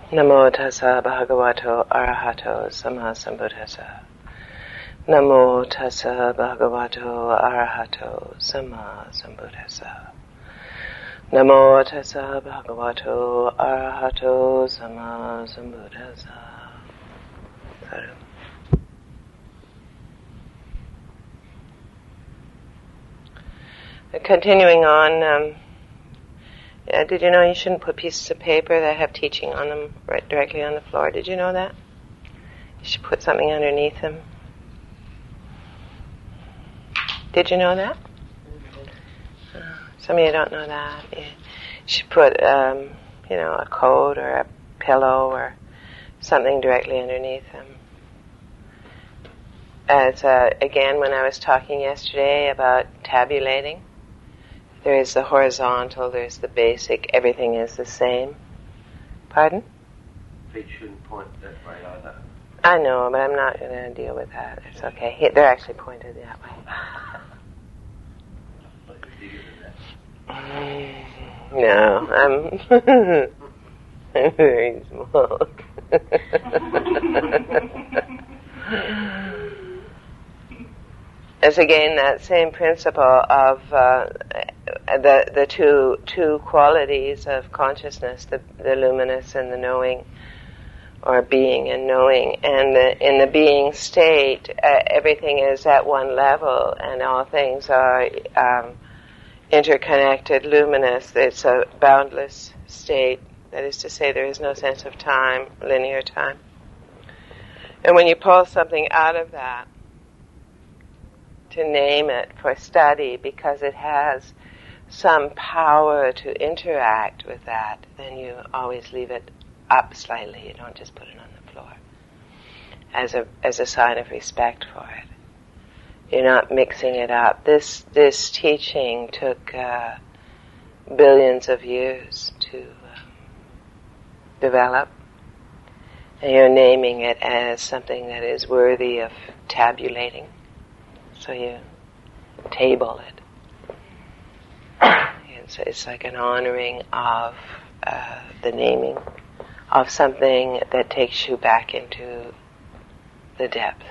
Namo tassa bhagavato arahato sammasambuddhassa. Namo tassa bhagavato arahato sammasambuddhassa. Namo tassa bhagavato arahato sammasambuddhassa. Sadhu. Continuing on, did you know you shouldn't put pieces of paper that have teaching on them right directly on the floor? Did you know that? You should put something underneath them. Did you know that? Some of you don't know that. You should put, a coat or a pillow or something directly underneath them. As again, when I was talking yesterday about tabulating, there is the horizontal, there's the basic, everything is the same. Pardon? Feet shouldn't point that way either. I know, but I'm not going to deal with that. It's okay. They're actually pointed that way. No, I'm very small. It's again that same principle of the two qualities of consciousness, the luminous and the knowing, or being and knowing. And in the being state, everything is at one level, and all things are interconnected, luminous. It's a boundless state. That is to say, there is no sense of time, linear time. And when you pull something out of that, to name it for study because it has some power to interact with that, then you always leave it up slightly. You don't just put it on the floor as a sign of respect for it. You're not mixing it up. This teaching took billions of years to develop, and you're naming it as something that is worthy of tabulating. So you table it. It's like an honoring of the naming of something that takes you back into the depth.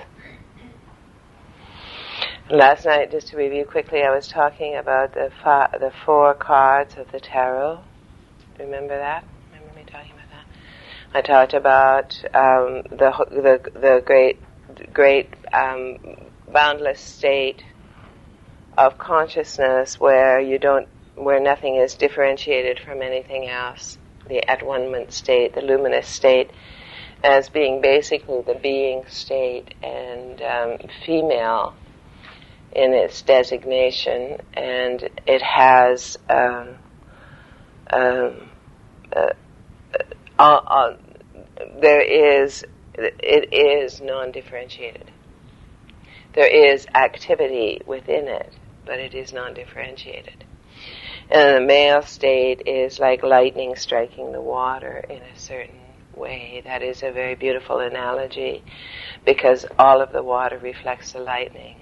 Last night, just to review quickly, I was talking about the 4 cards of the tarot. Remember that? Remember me talking about that? I talked about the great boundless state of consciousness where nothing is differentiated from anything else. The at-one-ment state, the luminous state, as being basically the being state and female in its designation, and it has it is non-differentiated. There is activity within it, but it is non-differentiated. And the male state is like lightning striking the water in a certain way. That is a very beautiful analogy because all of the water reflects the lightning.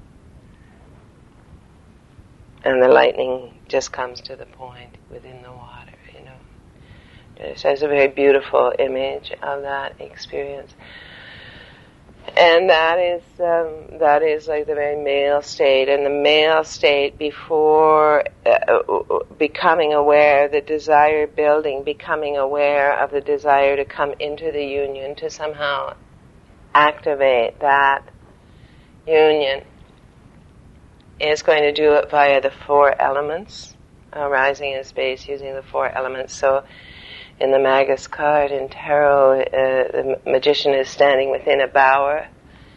And the lightning just comes to the point within the water, So it's a very beautiful image of that experience. And that is like the very male state. And the male state before becoming aware, the desire building, becoming aware of the desire to come into the union, to somehow activate that union, is going to do it via the 4 elements, arising in space using the 4 elements. So in the Magus card in tarot, the magician is standing within a bower.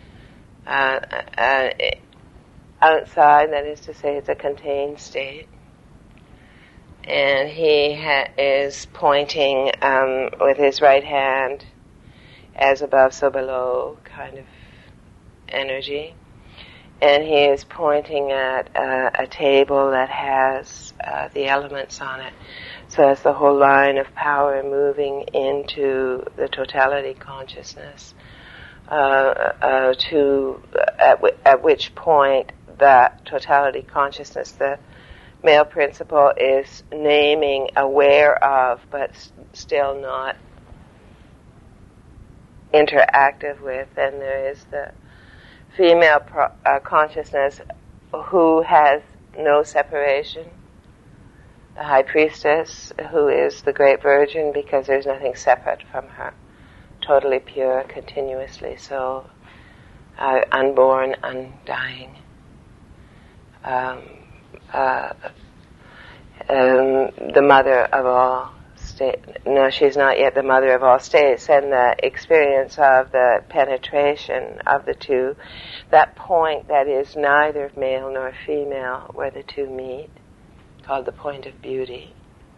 Outside, that is to say, it's a contained state. And he is pointing with his right hand, as above, so below, kind of energy. And he is pointing at a table that has the elements on it. So that's the whole line of power moving into the totality consciousness, at which point that totality consciousness, the male principle, is naming, aware of, but still not interactive with, and there is the female consciousness who has no separation, the high priestess who is the great virgin because there's nothing separate from her, totally pure, continuously so, unborn, undying. The mother of all states. No, she's not yet the mother of all states, and the experience of the penetration of the two, that point that is neither male nor female, where the two meet, called the point of beauty,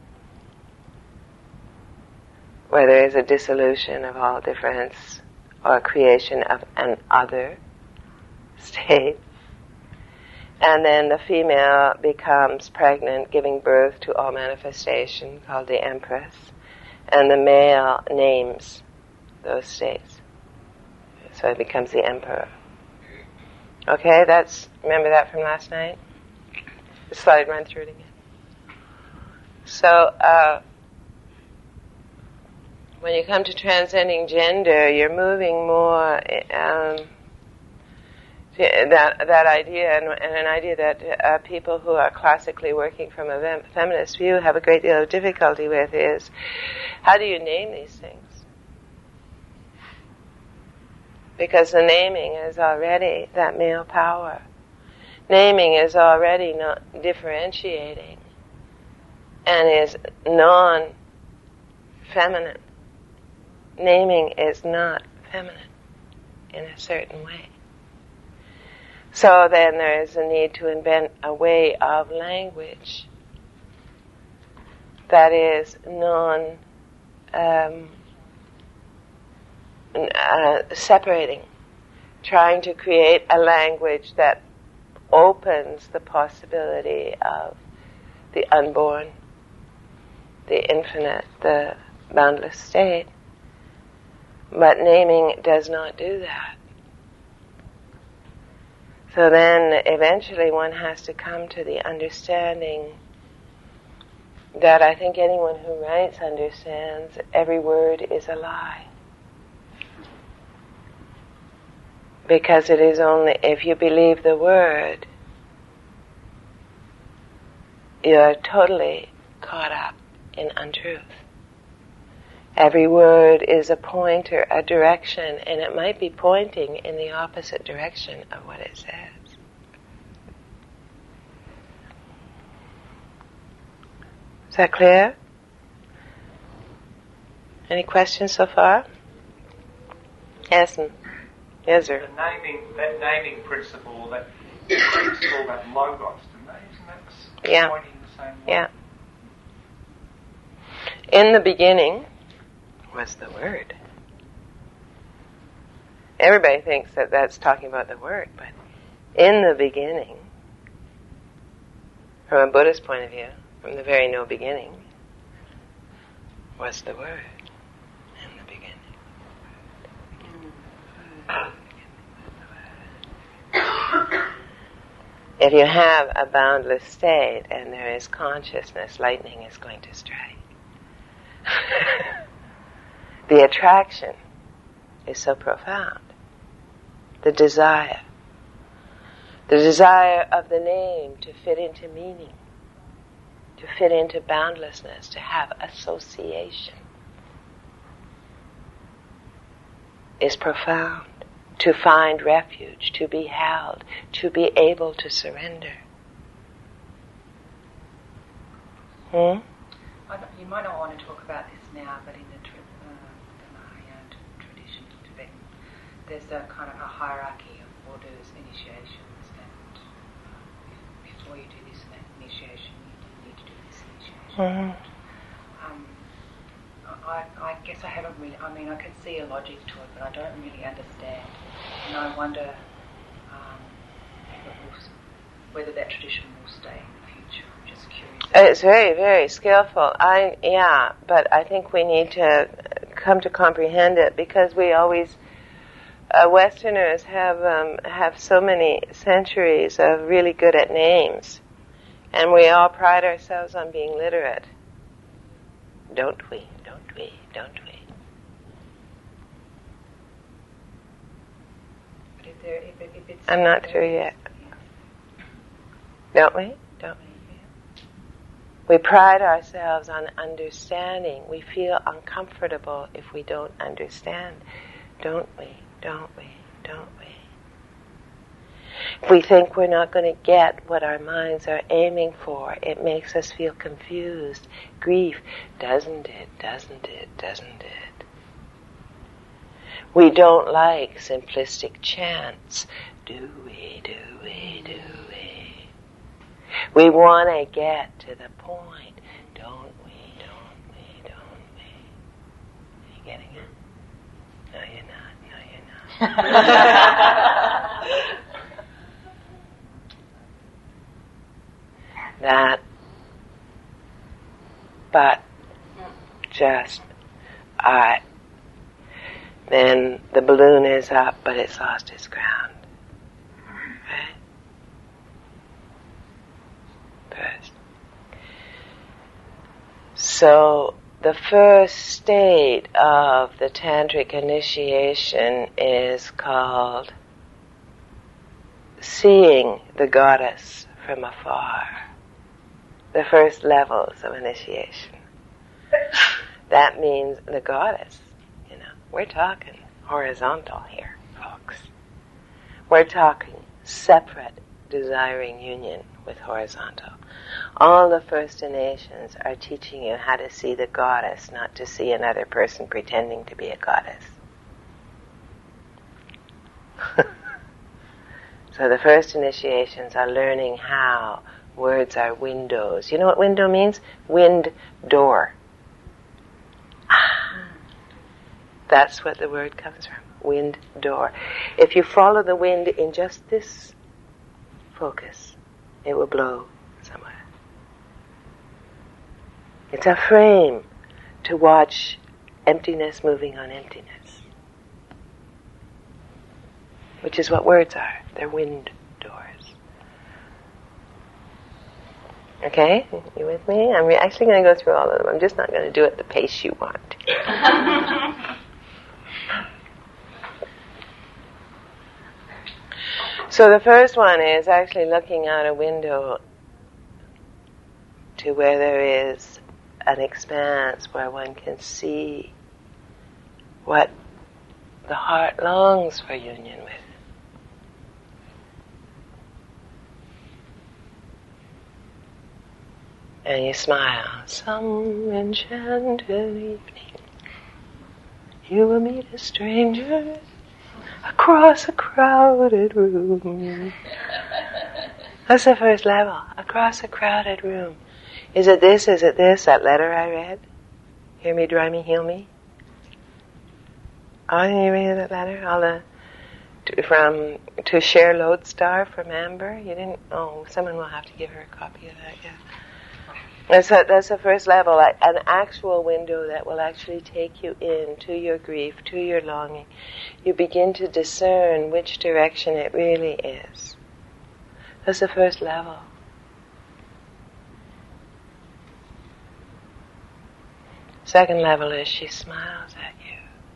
where there is a dissolution of all difference or creation of an other state. And then the female becomes pregnant, giving birth to all manifestation, called the Empress. And the male names those states. So it becomes the Emperor. Okay, remember that from last night? The slide, run through it again. So, when you come to transcending gender, you're moving more... that idea, and an idea that people who are classically working from a feminist view have a great deal of difficulty with is, how do you name these things? Because the naming is already that male power. Naming is already not differentiating and is non-feminine. Naming is not feminine in a certain way. So then there is a need to invent a way of language that is separating, trying to create a language that opens the possibility of the unborn, the infinite, the boundless state. But naming does not do that. So then eventually one has to come to the understanding that I think anyone who writes understands every word is a lie. Because it is only if you believe the word, you are totally caught up in untruth. Every word is a pointer, a direction, and it might be pointing in the opposite direction of what it says. Is that clear? Any questions so far? Yes, sir. That naming principle, that principle, that logos, isn't that pointing the same way? Yeah. In the beginning was the Word. Everybody thinks that that's talking about the Word, but in the beginning, from a Buddhist point of view, from the very no beginning, was the Word. In the beginning. If you have a boundless state and there is consciousness, lightning is going to strike. The attraction is so profound. The desire of the name to fit into meaning, to fit into boundlessness, to have association is profound. To find refuge, to be held, to be able to surrender. You might not want to talk about this now, but in the Mahayana tradition in Tibet, there's a kind of a hierarchy of orders, initiations, and before you do this initiation, you need to do this initiation. I guess I haven't really, I can see a logic to it, but I don't really understand. And I wonder whether that tradition will stay in the future. I'm just curious. It's very, very skillful. But I think we need to come to comprehend it because we always, Westerners have so many centuries of really good at names. And we all pride ourselves on being literate. Don't we? if it's... I'm not through yet. Don't we? Don't we? We pride ourselves on understanding. We feel uncomfortable if we don't understand. Don't we? Don't we? Don't we? If we think we're not going to get what our minds are aiming for, it makes us feel confused. Grief, doesn't it? Doesn't it? Doesn't it? We don't like simplistic chants. Do we? Do we? Do we? We want to get to the point. Don't we? Don't we? Don't we? Are you getting it? No, you're not. No, you're not. That, but, just, then the balloon is up, but it's lost its ground. Right? First. So, the first state of the tantric initiation is called seeing the goddess from afar. The first levels of initiation. That means the goddess, we're talking horizontal here, folks. We're talking separate desiring union with horizontal. All the First Nations are teaching you how to see the goddess, not to see another person pretending to be a goddess. So the first initiations are learning how words are windows. You know what window means? Wind door. That's what the word comes from. Wind door. If you follow the wind in just this focus, it will blow somewhere. It's a frame to watch emptiness moving on emptiness, which is what words are. They're wind doors. Okay? You with me? I'm actually going to go through all of them. I'm just not going to do it at the pace you want. So the first one is actually looking out a window to where there is an expanse where one can see what the heart longs for union with. And you smile. Some enchanted evening, you will meet a stranger across a crowded room. That's the first level. Across a crowded room. Is it this? Is it this? That letter I read? Hear me, dry me, heal me? Oh, did you read that letter? All the to share Lodestar from Amber. You didn't? Oh, someone will have to give her a copy of that. Yeah. That's the first level, like an actual window that will actually take you into your grief, to your longing. You begin to discern which direction it really is. That's the first level. Second level is she smiles at you.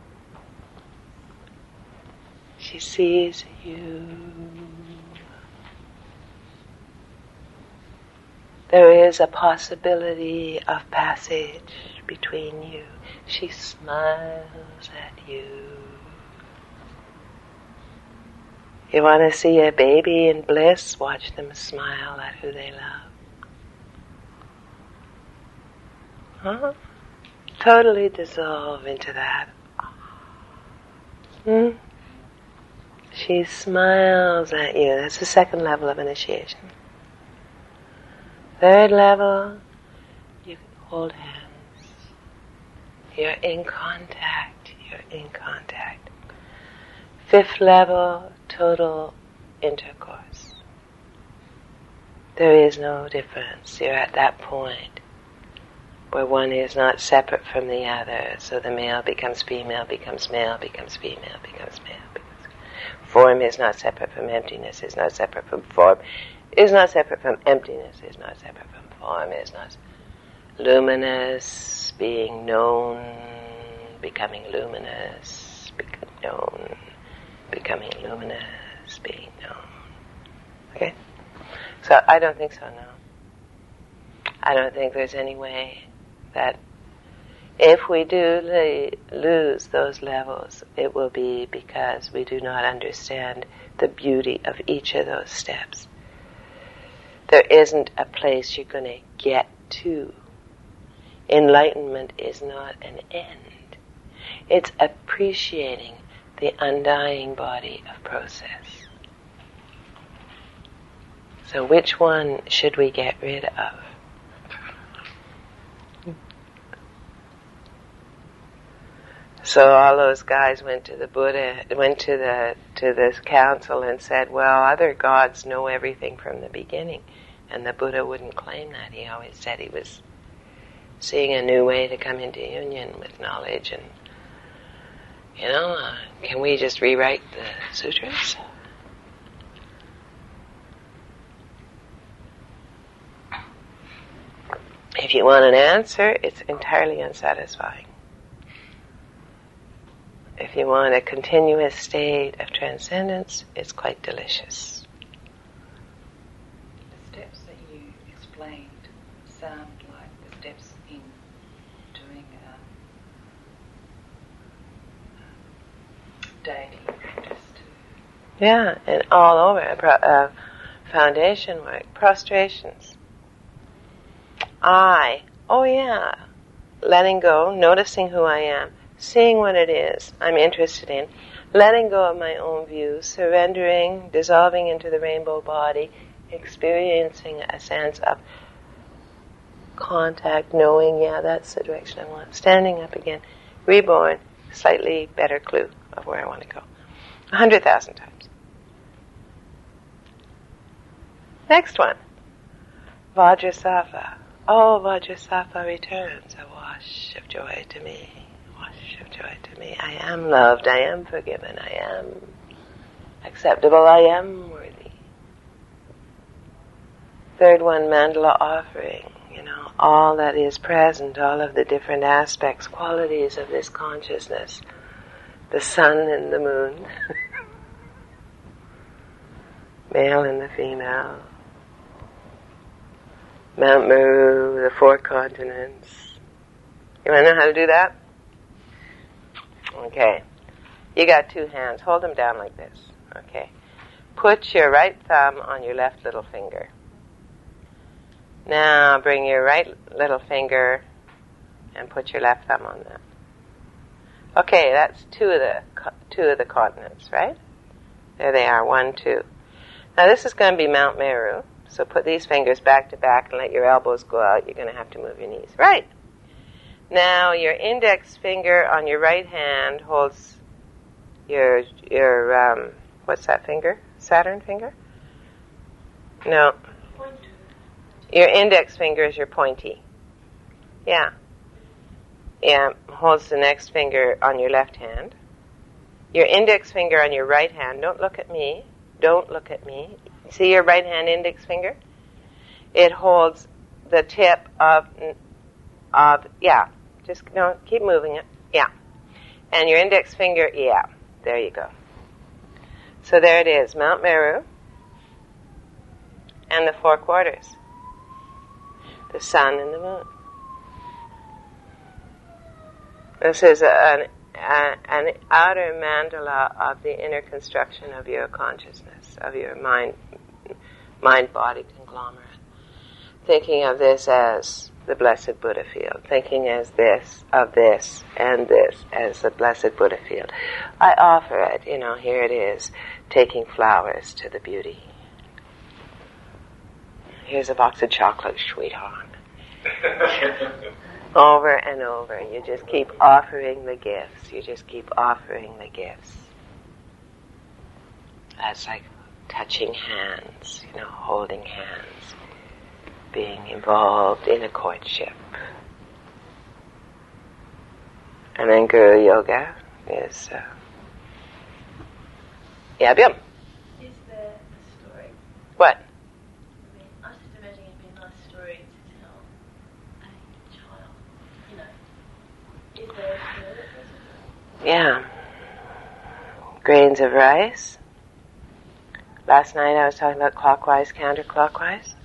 She sees you. There is a possibility of passage between you. She smiles at you. You want to see a baby in bliss? Watch them smile at who they love. Huh? Totally dissolve into that. She smiles at you. That's the second level of initiation. Third level, you hold hands. You're in contact. You're in contact. Fifth level, total intercourse. There is no difference. You're at that point where one is not separate from the other. So the male becomes female, becomes male, becomes female, becomes male. Form is not separate from emptiness, is not separate from form, is not separate from emptiness, is not separate from form, is not luminous, being known, becoming luminous, known, becoming luminous. being known. Okay? So I don't think so, no. I don't think there's any way that if we do lose those levels, it will be because we do not understand the beauty of each of those steps. There isn't a place you're going to get to. Enlightenment is not an end. It's appreciating the undying body of process. So which one should we get rid of? So all those guys went to the Buddha, went to this council and said, well, other gods know everything from the beginning. And the Buddha wouldn't claim that. He always said he was seeing a new way to come into union with knowledge. And, can we just rewrite the sutras? If you want an answer, it's entirely unsatisfying. If you want a continuous state of transcendence, it's quite delicious. The steps that you explained sound like the steps in doing deity practice too. Yeah, and all over. Foundation work, prostrations. Letting go, noticing who I am, seeing what it is I'm interested in, letting go of my own views, surrendering, dissolving into the rainbow body, experiencing a sense of contact, knowing, that's the direction I want, standing up again, reborn, slightly better clue of where I want to go. 100,000 times. Next one. Vajrasattva. Oh, Vajrasattva returns, a wash of joy to me. Wash of joy to me. I am loved, I am forgiven, I am acceptable, I am worthy. Third one, mandala offering. All that is present, all of the different aspects, qualities of this consciousness. The sun and the moon. Male and the female. Mount Meru, the 4 continents. You want to know how to do that? Okay. You got 2 hands. Hold them down like this. Okay. Put your right thumb on your left little finger. Now bring your right little finger and put your left thumb on that. Okay, that's 2 of the continents, right? There they are, 1, 2. Now this is going to be Mount Meru. So put these fingers back to back and let your elbows go out. You're going to have to move your knees. Right. Now your index finger on your right hand holds your what's that finger? Saturn finger? No. Your index finger is your pointy. Yeah. Yeah, holds the next finger on your left hand. Your index finger on your right hand. Don't look at me. Don't look at me. See your right hand index finger? It holds the tip of just keep moving it. Yeah. And your index finger, there you go. So there it is, Mount Meru and the 4 quarters. The sun and the moon. This is an outer mandala of the inner construction of your consciousness, of your mind-body conglomerate. Thinking of this as the Blessed Buddha field. Thinking as this, of this, and this as the Blessed Buddha field. I offer it, here it is, taking flowers to the beauty. Here's a box of chocolate, sweetheart. Over and over. You just keep offering the gifts. You just keep offering the gifts. That's like touching hands, holding hands, being involved in a courtship. And then Guru Yoga is, Byum. Is there a story? What? I was just imagining it'd be a nice story to tell a child, Is there a story? Yeah. Grains of rice. Last night I was talking about clockwise, counterclockwise.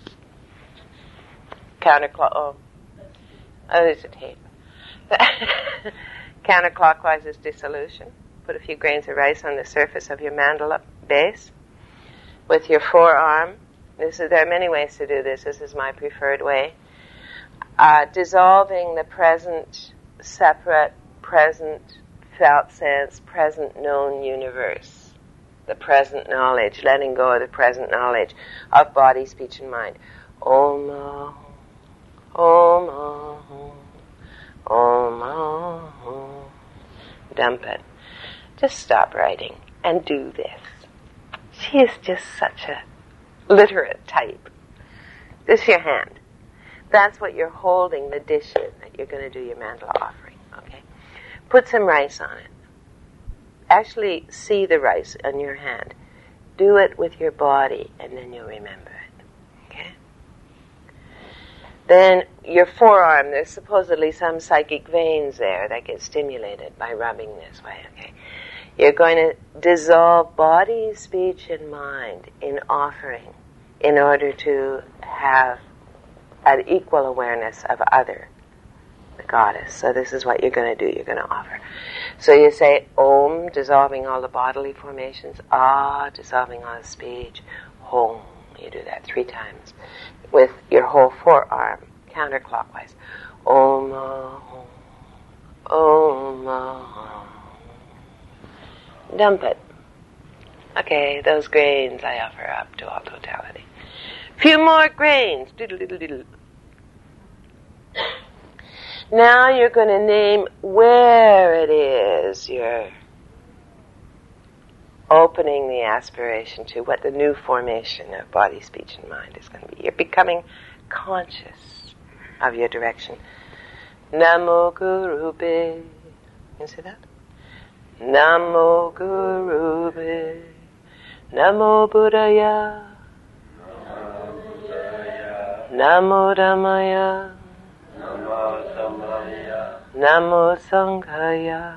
Oh, there's a tape. Counterclockwise is dissolution. Put a few grains of rice on the surface of your mandala base with your forearm. There are many ways to do this. This is my preferred way. Dissolving the present, separate, present, felt sense, present known universe. The present knowledge, letting go of the present knowledge of body, speech, and mind. Om, Om, Om, Om. Dump it. Just stop writing and do this. She is just such a literate type. This is your hand. That's what you're holding, the dish in that you're going to do your mandala offering. Okay? Put some rice on it. Actually see the rice on your hand. Do it with your body, and then you'll remember it. Okay? Then your forearm, there's supposedly some psychic veins there that get stimulated by rubbing this way. Okay? You're going to dissolve body, speech, and mind in offering in order to have an equal awareness of other, the goddess. So this is what you're going to do. You're going to offer. So you say Om, dissolving all the bodily formations. Ah, dissolving all the speech. Hom. You do that 3 times with your whole forearm, counterclockwise. Om, Om. Dump it. Okay, those grains I offer up to all totality. Few more grains. Diddle, diddle, diddle. Now you're going to name where it is you're opening the aspiration to, what the new formation of body, speech, and mind is going to be. You're becoming conscious of your direction. Namo Gurube. You see that? Namo Gurube. Namo Buddhaya. Namo Dhammaya. Namo Sanghaya.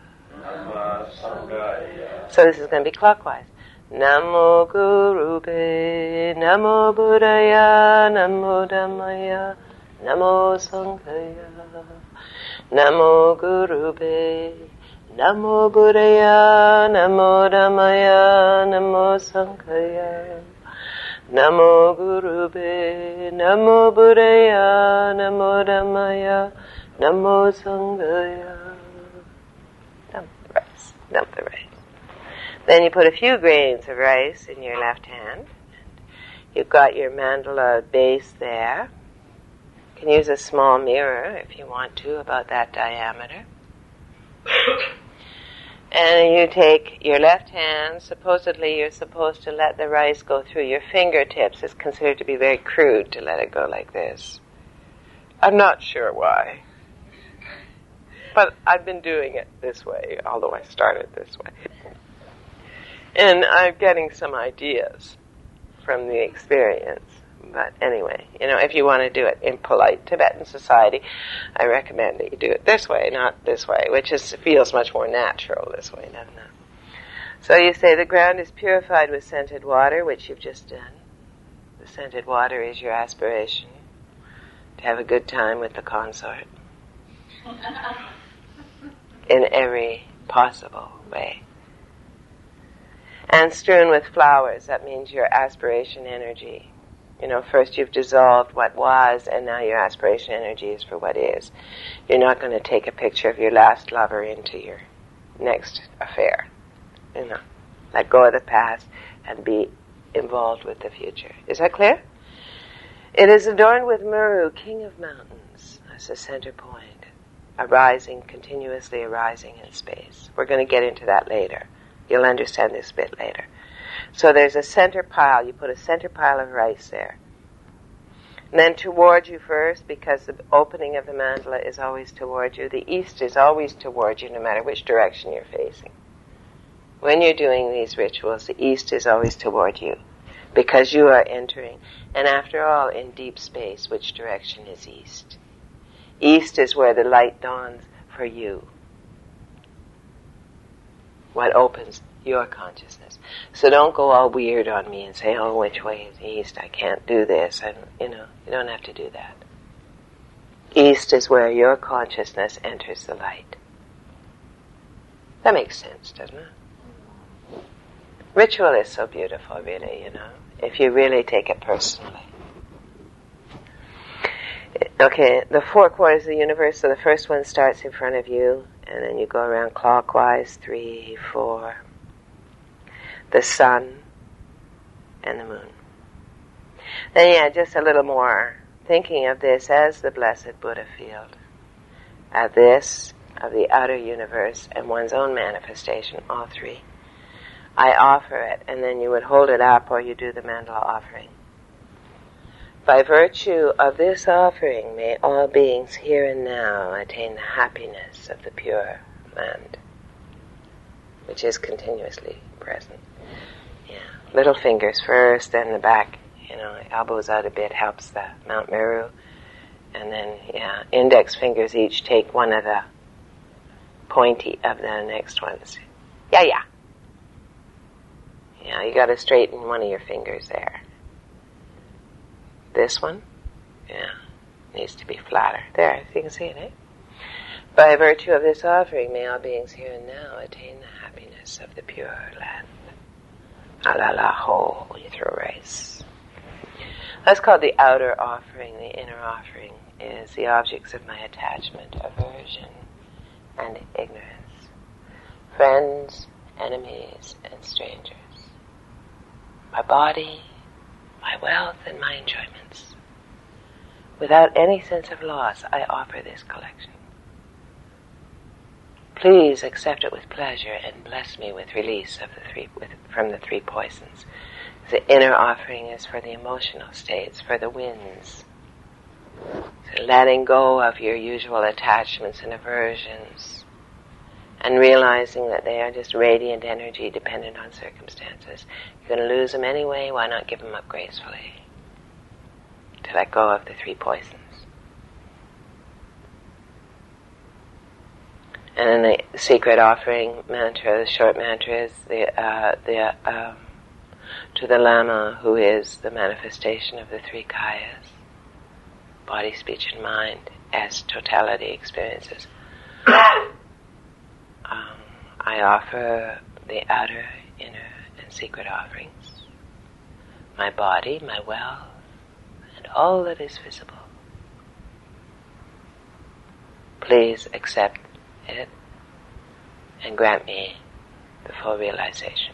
So this is going to be clockwise. Namo Gurube. Namo Buddhaya. Namo Dhammaya. Namo Sanghaya. Namo Gurube. Namo Buddhaya. Namo Dhammaya. Namo Sanghaya. Namo Gurube, Namo Buddhaya, Namo Dhammaya, Namo Sanghaya. Dump the rice. Then you put a few grains of rice in your left hand. You've got your mandala base there. You can use a small mirror if you want to, about that diameter. And you take your left hand, supposedly you're supposed to let the rice go through your fingertips. It's considered to be very crude to let it go like this. I'm not sure why. But I've been doing it this way, although I started this way. And I'm getting some ideas from the experience. But anyway, if you want to do it in polite Tibetan society, I recommend that you do it this way, not this way, which feels much more natural this way, doesn't it? So you say the ground is purified with scented water, which you've just done. The scented water is your aspiration to have a good time with the consort in every possible way. And strewn with flowers, that means your aspiration energy. First you've dissolved what was, and now your aspiration energy is for what is. You're not going to take a picture of your last lover into your next affair. Let go of the past and be involved with the future. Is that clear? It is adorned with Meru, king of mountains, as the center point, continuously arising in space. We're going to get into that later. You'll understand this bit later. So there's a center pile. You put a center pile of rice there. And then towards you first, because the opening of the mandala is always towards you. The east is always towards you, no matter which direction you're facing. When you're doing these rituals, the east is always toward you, because you are entering. And after all, in deep space, which direction is east? East is where the light dawns for you. what opens your consciousness. So don't go all weird on me and say, oh, which way is east? I can't do this. And, you don't have to do that. East is where your consciousness enters the light. That makes sense, doesn't it? Ritual is so beautiful, really, if you really take it personally. Okay, the 4 quarters of the universe, so the first one starts in front of you, and then you go around clockwise, 3, 4. The sun and the moon. Then just a little more, thinking of this as the blessed Buddha field, of this, of the outer universe, and one's own manifestation, all 3. I offer it, and then you would hold it up or you do the mandala offering. By virtue of this offering, may all beings here and now attain the happiness of the Pure Land, which is continuously present. Little fingers first, then the back, elbows out a bit helps the Mount Meru. And then, index fingers each take one of the pointy of the next ones. Yeah, you got to straighten one of your fingers there. This one, needs to be flatter. There, you can see it, eh? By virtue of this offering, may all beings here and now attain the happiness of the Pure Land. Alalaho, you throw rice. That's called the outer offering. The inner offering is the objects of my attachment, aversion, and ignorance. Friends, enemies, and strangers. My body, my wealth, and my enjoyments. Without any sense of loss, I offer this collection. Please accept it with pleasure and bless me with release of from the 3 poisons. The inner offering is for the emotional states, for the winds. So letting go of your usual attachments and aversions and realizing that they are just radiant energy dependent on circumstances. You're going to lose them anyway, why not give them up gracefully? To let go of the 3 poisons. And then the secret offering mantra, the short mantra is to the Lama, who is the manifestation of the 3 kayas, body, speech, and mind, as totality experiences. I offer the outer, inner, and secret offerings. My body, my wealth, and all that is visible. Please accept it and grant me the full realization.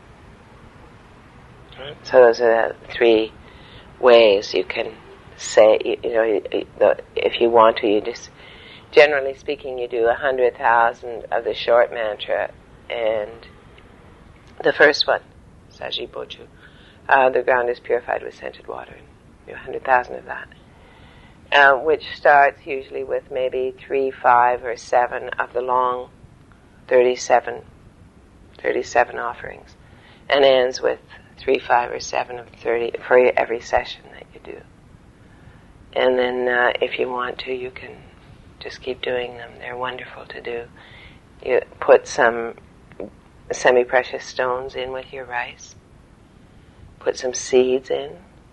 So those are the 3 ways you can say, if you want to, you just, generally speaking, you do 100,000 of the short mantra, and the first one, Saji Bochu, the ground is purified with scented water, and you do 100,000 of that, which starts usually with maybe 3, 5, or 7 of the long 37 offerings, and ends with 3, 5, or 7 of 30 for every session that you do. And then if you want to, you can just keep doing them. They're wonderful to do. You put some semi-precious stones in with your rice. Put some seeds in.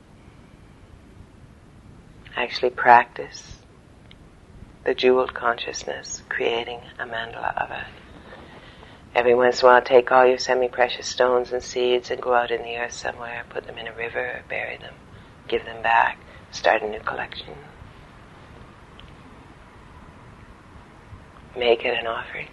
Actually practice the jeweled consciousness, creating a mandala of it. Every once in a while, take all your semi-precious stones and seeds and go out in the earth somewhere, put them in a river, or bury them, give them back, start a new collection. Make it an offering.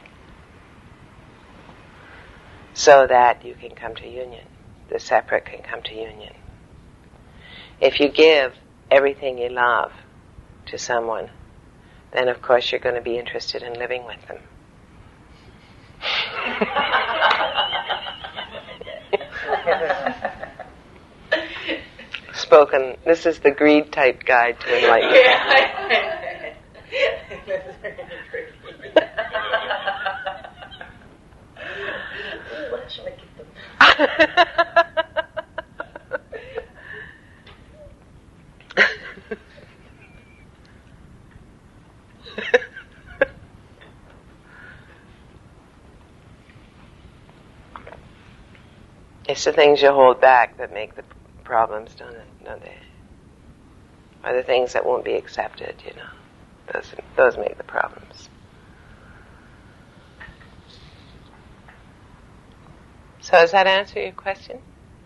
So that you can come to union. The separate can come to union. If you give everything you love to someone, then of course you're going to be interested in living with them. Spoken. This is the greed type guide to enlightenment. What shall I give them? It's the things you hold back that make the problems, don't they? Or the things that won't be accepted, Those make the problems. So does that answer your question?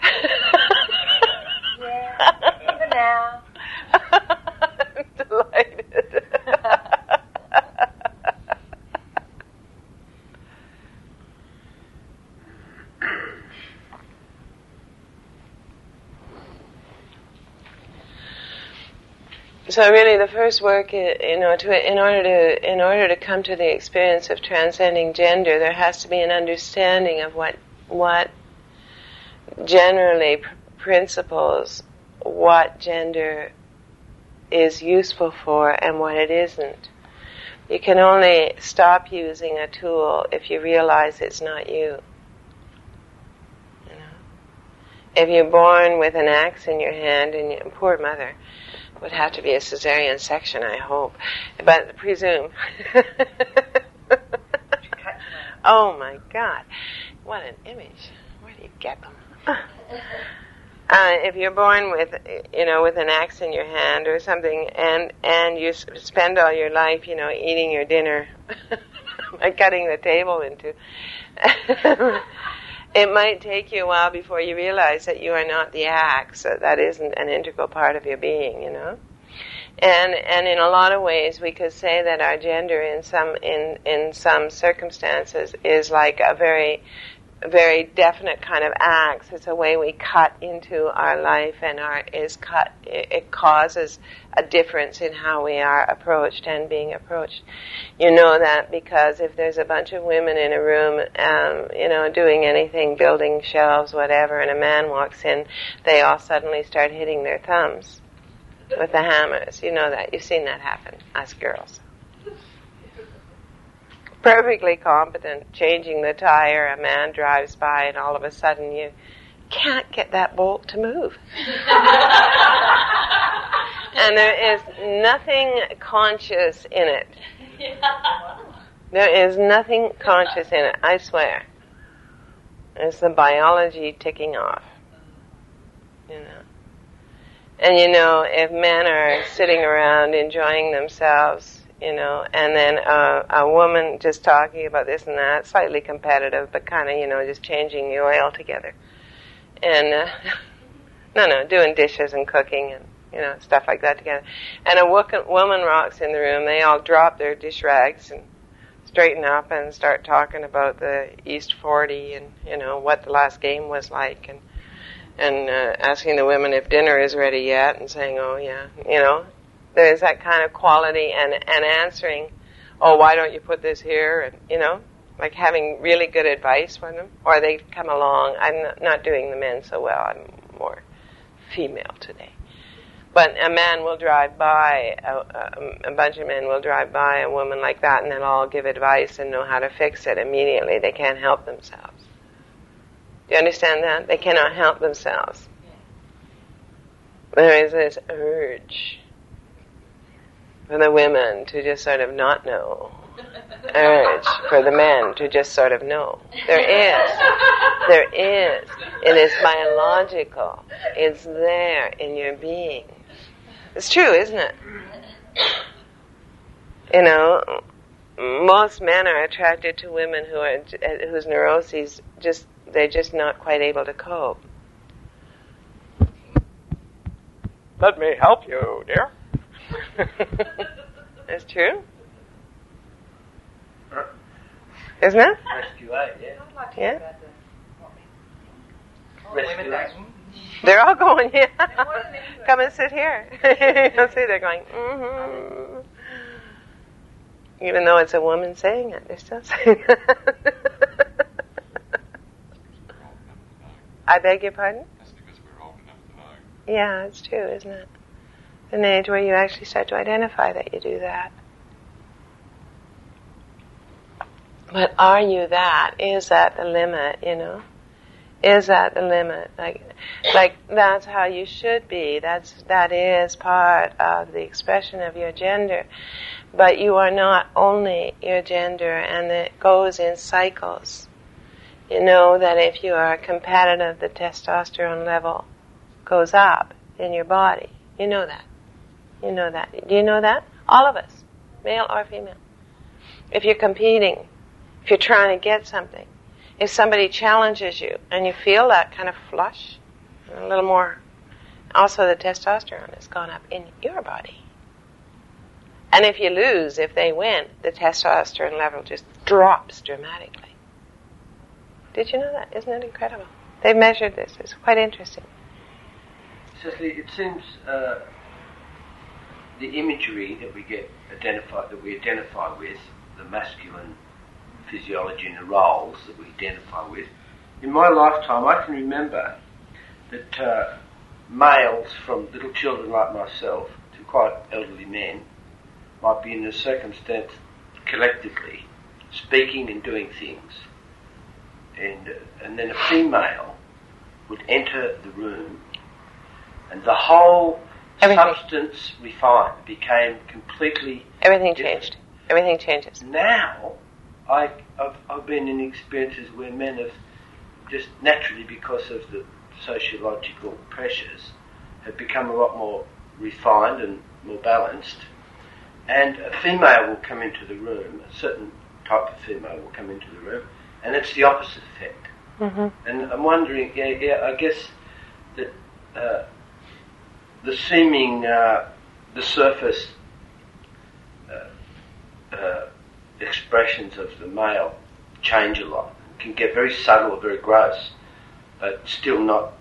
Yeah, even now. I'm delighted. So really, the first work, in order to come to the experience of transcending gender, there has to be an understanding of what generally principles what gender is useful for and what it isn't. You can only stop using a tool if you realize it's not you. If you're born with an axe in your hand, and poor mother, would have to be a cesarean section, I hope. But presume. Oh my God. What an image. Where do you get them? If you're born with an axe in your hand or something, and you spend all your life, eating your dinner by cutting the table into, it might take you a while before you realize that you are not the axe, that isn't an integral part of your being, And in a lot of ways, we could say that our gender, in some circumstances, is like a very, very definite kind of axe. It's a way we cut into our life, and it causes a difference in how we are approached and being approached. You know that because if there's a bunch of women in a room, doing anything, building shelves, whatever, and a man walks in, they all suddenly start hitting their thumbs with the hammers. You know that. You've seen that happen, us girls. Perfectly competent, changing the tire, a man drives by, and all of a sudden you can't get that bolt to move. And there is nothing conscious in it. There is nothing conscious in it, I swear. It's the biology ticking off. And if men are sitting around enjoying themselves, and then a woman just talking about this and that, slightly competitive, but kind of, just changing the oil together. And, doing dishes and cooking and, stuff like that together. And a woman walks in the room, they all drop their dish rags and straighten up and start talking about the East 40 and, what the last game was like and asking the women if dinner is ready yet and saying, oh yeah, there's that kind of quality and answering, oh, why don't you put this here? And, like having really good advice for them. Or they come along. I'm not doing the men so well. I'm more female today. But a man will drive by, a bunch of men will drive by a woman like that, and they'll all give advice and know how to fix it immediately. They can't help themselves. Do you understand that? They cannot help themselves. There is this urge for the women to just sort of not know. Urge for the men to just sort of know. There is. It is biological. It's there in your being. It's true, isn't it? Most men are attracted to women whose neuroses they're just not quite able to cope. Let me help you, dear. That's true. Isn't it? Rescue Aid, yeah. I'd like to Yeah. hear about the Rescue Aid. They're all going, yeah. There wasn't any- Come and sit here. You'll see they're going, mm-hmm. Even though it's a woman saying it, they're still saying it. I beg your pardon? That's because we're old enough to know. Yeah, it's true, isn't it? An age where you actually start to identify that you do that. But are you that? Is that the limit, Is that the limit? Like that's how you should be. That is part of the expression of your gender. But you are not only your gender, and it goes in cycles. You know that if you are competitive, the testosterone level goes up in your body. You know that. You know that. Do you know that? All of us, male or female. If you're competing, if you're trying to get something, if somebody challenges you and you feel that kind of flush, a little more, also the testosterone has gone up in your body. And if you lose, if they win, the testosterone level just drops dramatically. Did you know that? Isn't it incredible? They've measured this. It's quite interesting. Cecily, it seems the imagery that we identify with, the masculine physiology and the roles that we identify with. In my lifetime, I can remember that males, from little children like myself to quite elderly men, might be in a circumstance collectively speaking and doing things, and then a female would enter the room, and the whole substance refined became completely everything different. Changed. Everything changes. Now, I've been in experiences where men have just naturally, because of the sociological pressures, have become a lot more refined and more balanced. And a female will come into the room, a certain type of female will come into the room, and it's the opposite effect. Mm-hmm. And I'm wondering, I guess that the seeming, the surface expressions of the male change a lot. It can get very subtle, very gross, but still not.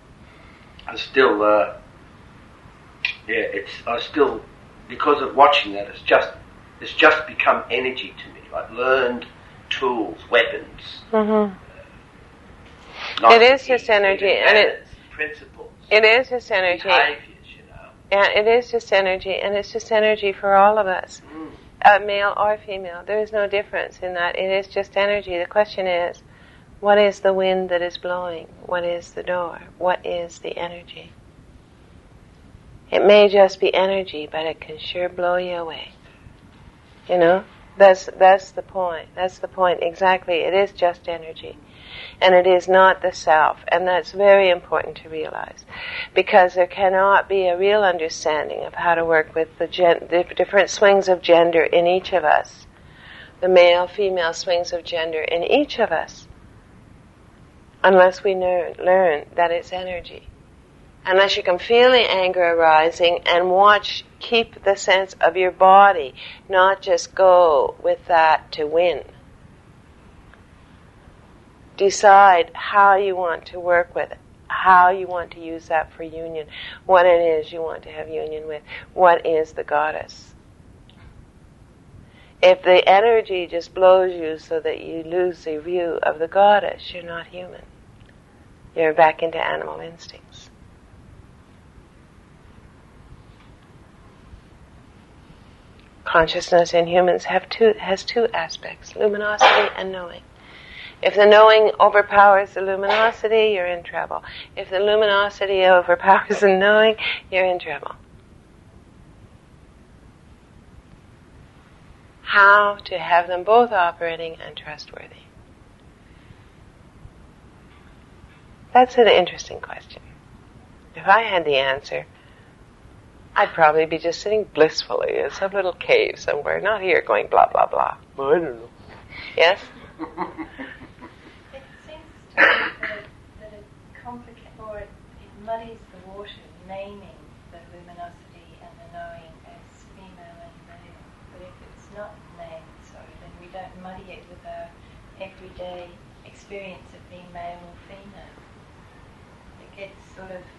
Because of watching that, it's just become energy to me, like learned tools, weapons. Mm-hmm. It is just energy, and principles. It is just energy. Behaviors, Yeah, it is just energy, and it's just energy for all of us, male or female. There is no difference in that. It is just energy. The question is, what is the wind that is blowing? What is the door? What is the energy? It may just be energy, but it can sure blow you away. You know, that's the point. That's the point exactly. It is just energy, and it is not the self, and that's very important to realize, because there cannot be a real understanding of how to work with the different swings of gender in each of us, the male-female swings of gender in each of us, unless we learn that it's energy. Unless you can feel the anger arising and keep the sense of your body, not just go with that to win. Decide how you want to work with it, how you want to use that for union, what it is you want to have union with, what is the goddess. If the energy just blows you so that you lose the view of the goddess, you're not human. You're back into animal instincts. Consciousness in humans has two aspects, luminosity and knowing. If the knowing overpowers the luminosity, you're in trouble. If the luminosity overpowers the knowing, you're in trouble. How to have them both operating and trustworthy? That's an interesting question. If I had the answer, I'd probably be just sitting blissfully in some little cave somewhere, not here going blah, blah, blah. Well, I don't know. Yes? It seems to me that it complicates, or it muddies the water, naming the luminosity and the knowing as female and male. But if it's not named so, then we don't muddy it with our everyday experience of being male or female. It gets sort of...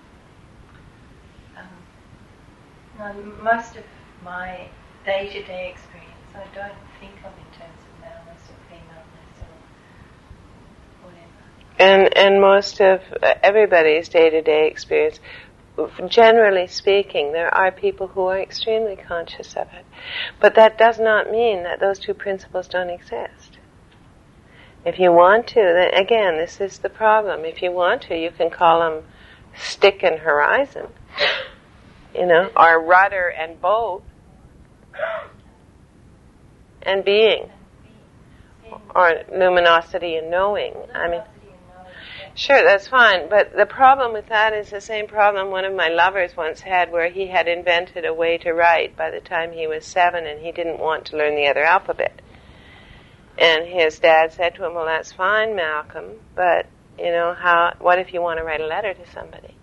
most of my day-to-day experience, I don't think of in terms of maleness or femaleness or whatever. And most of everybody's day-to-day experience, generally speaking, there are people who are extremely conscious of it. But that does not mean that those two principles don't exist. If you want to, then again, this is the problem. If you want to, you can call them stick and horizon. You know, or rudder and boat, and being, or luminosity and knowing. Luminosity and Sure, that's fine. But the problem with that is the same problem one of my lovers once had, where he had invented a way to write by the time he was 7, and he didn't want to learn the other alphabet. And his dad said to him, well, that's fine, Malcolm, but, what if you want to write a letter to somebody?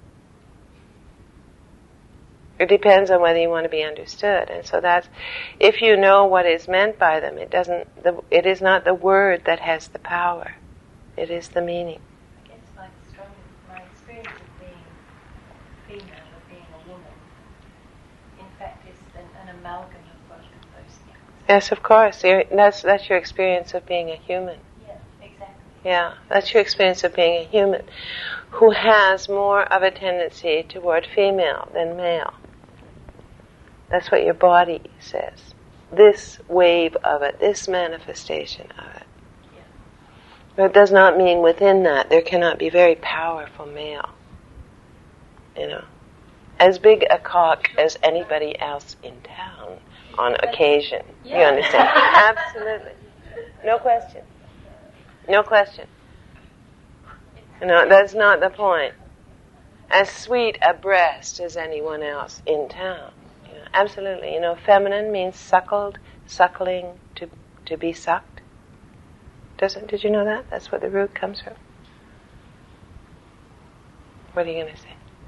It depends on whether you want to be understood. And so that's, if you know what is meant by them, it is not the word that has the power. It is the meaning. I guess my experience of being female, of being a woman, in fact is an amalgam of both of those things. Yes, of course. That's your experience of being a human. Yeah, exactly. Yeah, that's your experience of being a human, who has more of a tendency toward female than male. That's what your body says. This wave of it, this manifestation of it. Yeah. But it does not mean within that there cannot be very powerful male. As big a cock as anybody else in town on occasion. Yeah. You understand? Absolutely. No question. No question. That's not the point. As sweet a breast as anyone else in town. Absolutely. Feminine means suckled, suckling, to be sucked. Did you know that? That's what the root comes from. What are you going to say?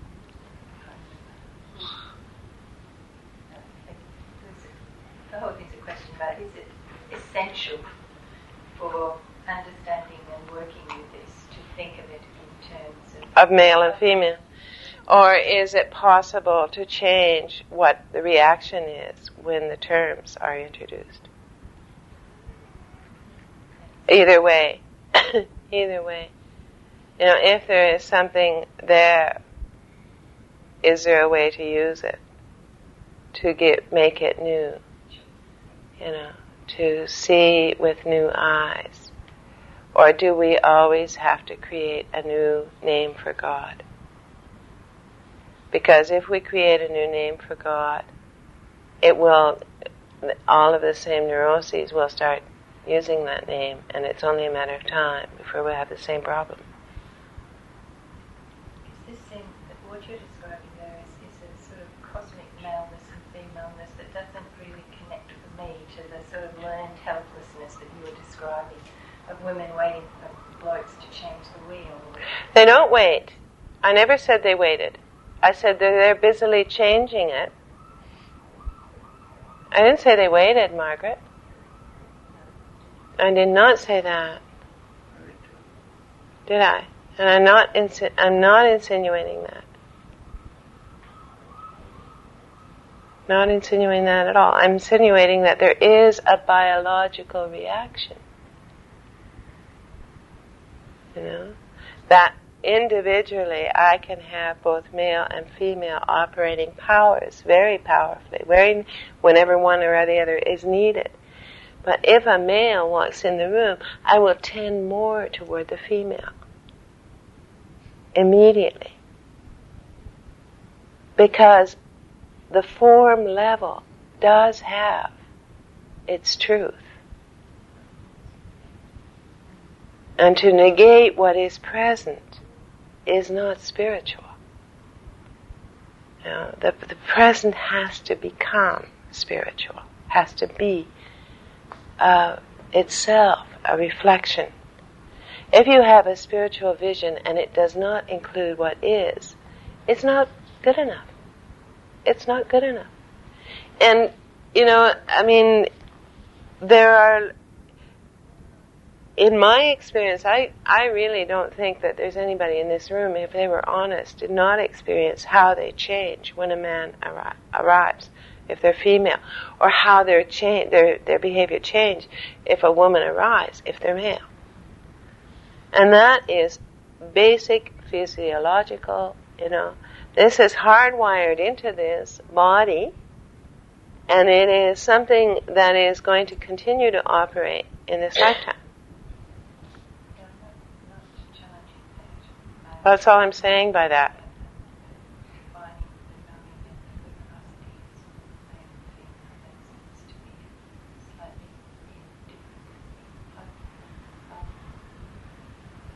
The whole thing's a question about, is it essential for understanding and working with this to think of it in terms of male and female? Or is it possible to change what the reaction is when the terms are introduced? Either way. Either way. If there is something there, is there a way to use it? To make it new? To see with new eyes? Or do we always have to create a new name for God? Because if we create a new name for God, all of the same neuroses will start using that name, and it's only a matter of time before we have the same problem. Is this what you're describing there is a sort of cosmic maleness and femaleness that doesn't really connect for me to the sort of learned helplessness that you were describing of women waiting for blokes to change the wheel? They don't wait. I never said they waited. I said they're busily changing it. I didn't say they waited, Margaret. I did not say that. Did I? And I'm not insinuating that. Not insinuating that at all. I'm insinuating that there is a biological reaction. That individually, I can have both male and female operating powers very powerfully, whenever one or the other is needed. But if a male walks in the room, I will tend more toward the female immediately. Because the form level does have its truth. And to negate what is present is not spiritual. The present has to become spiritual, has to be itself a reflection. If you have a spiritual vision and it does not include what is, it's not good enough. It's not good enough. And, there are, in my experience, I really don't think that there's anybody in this room, if they were honest, did not experience how they change when a man arrives, if they're female, or how their behavior change if a woman arrives, if they're male. And that is basic physiological, This is hardwired into this body, and it is something that is going to continue to operate in this lifetime. That's all I'm saying by that.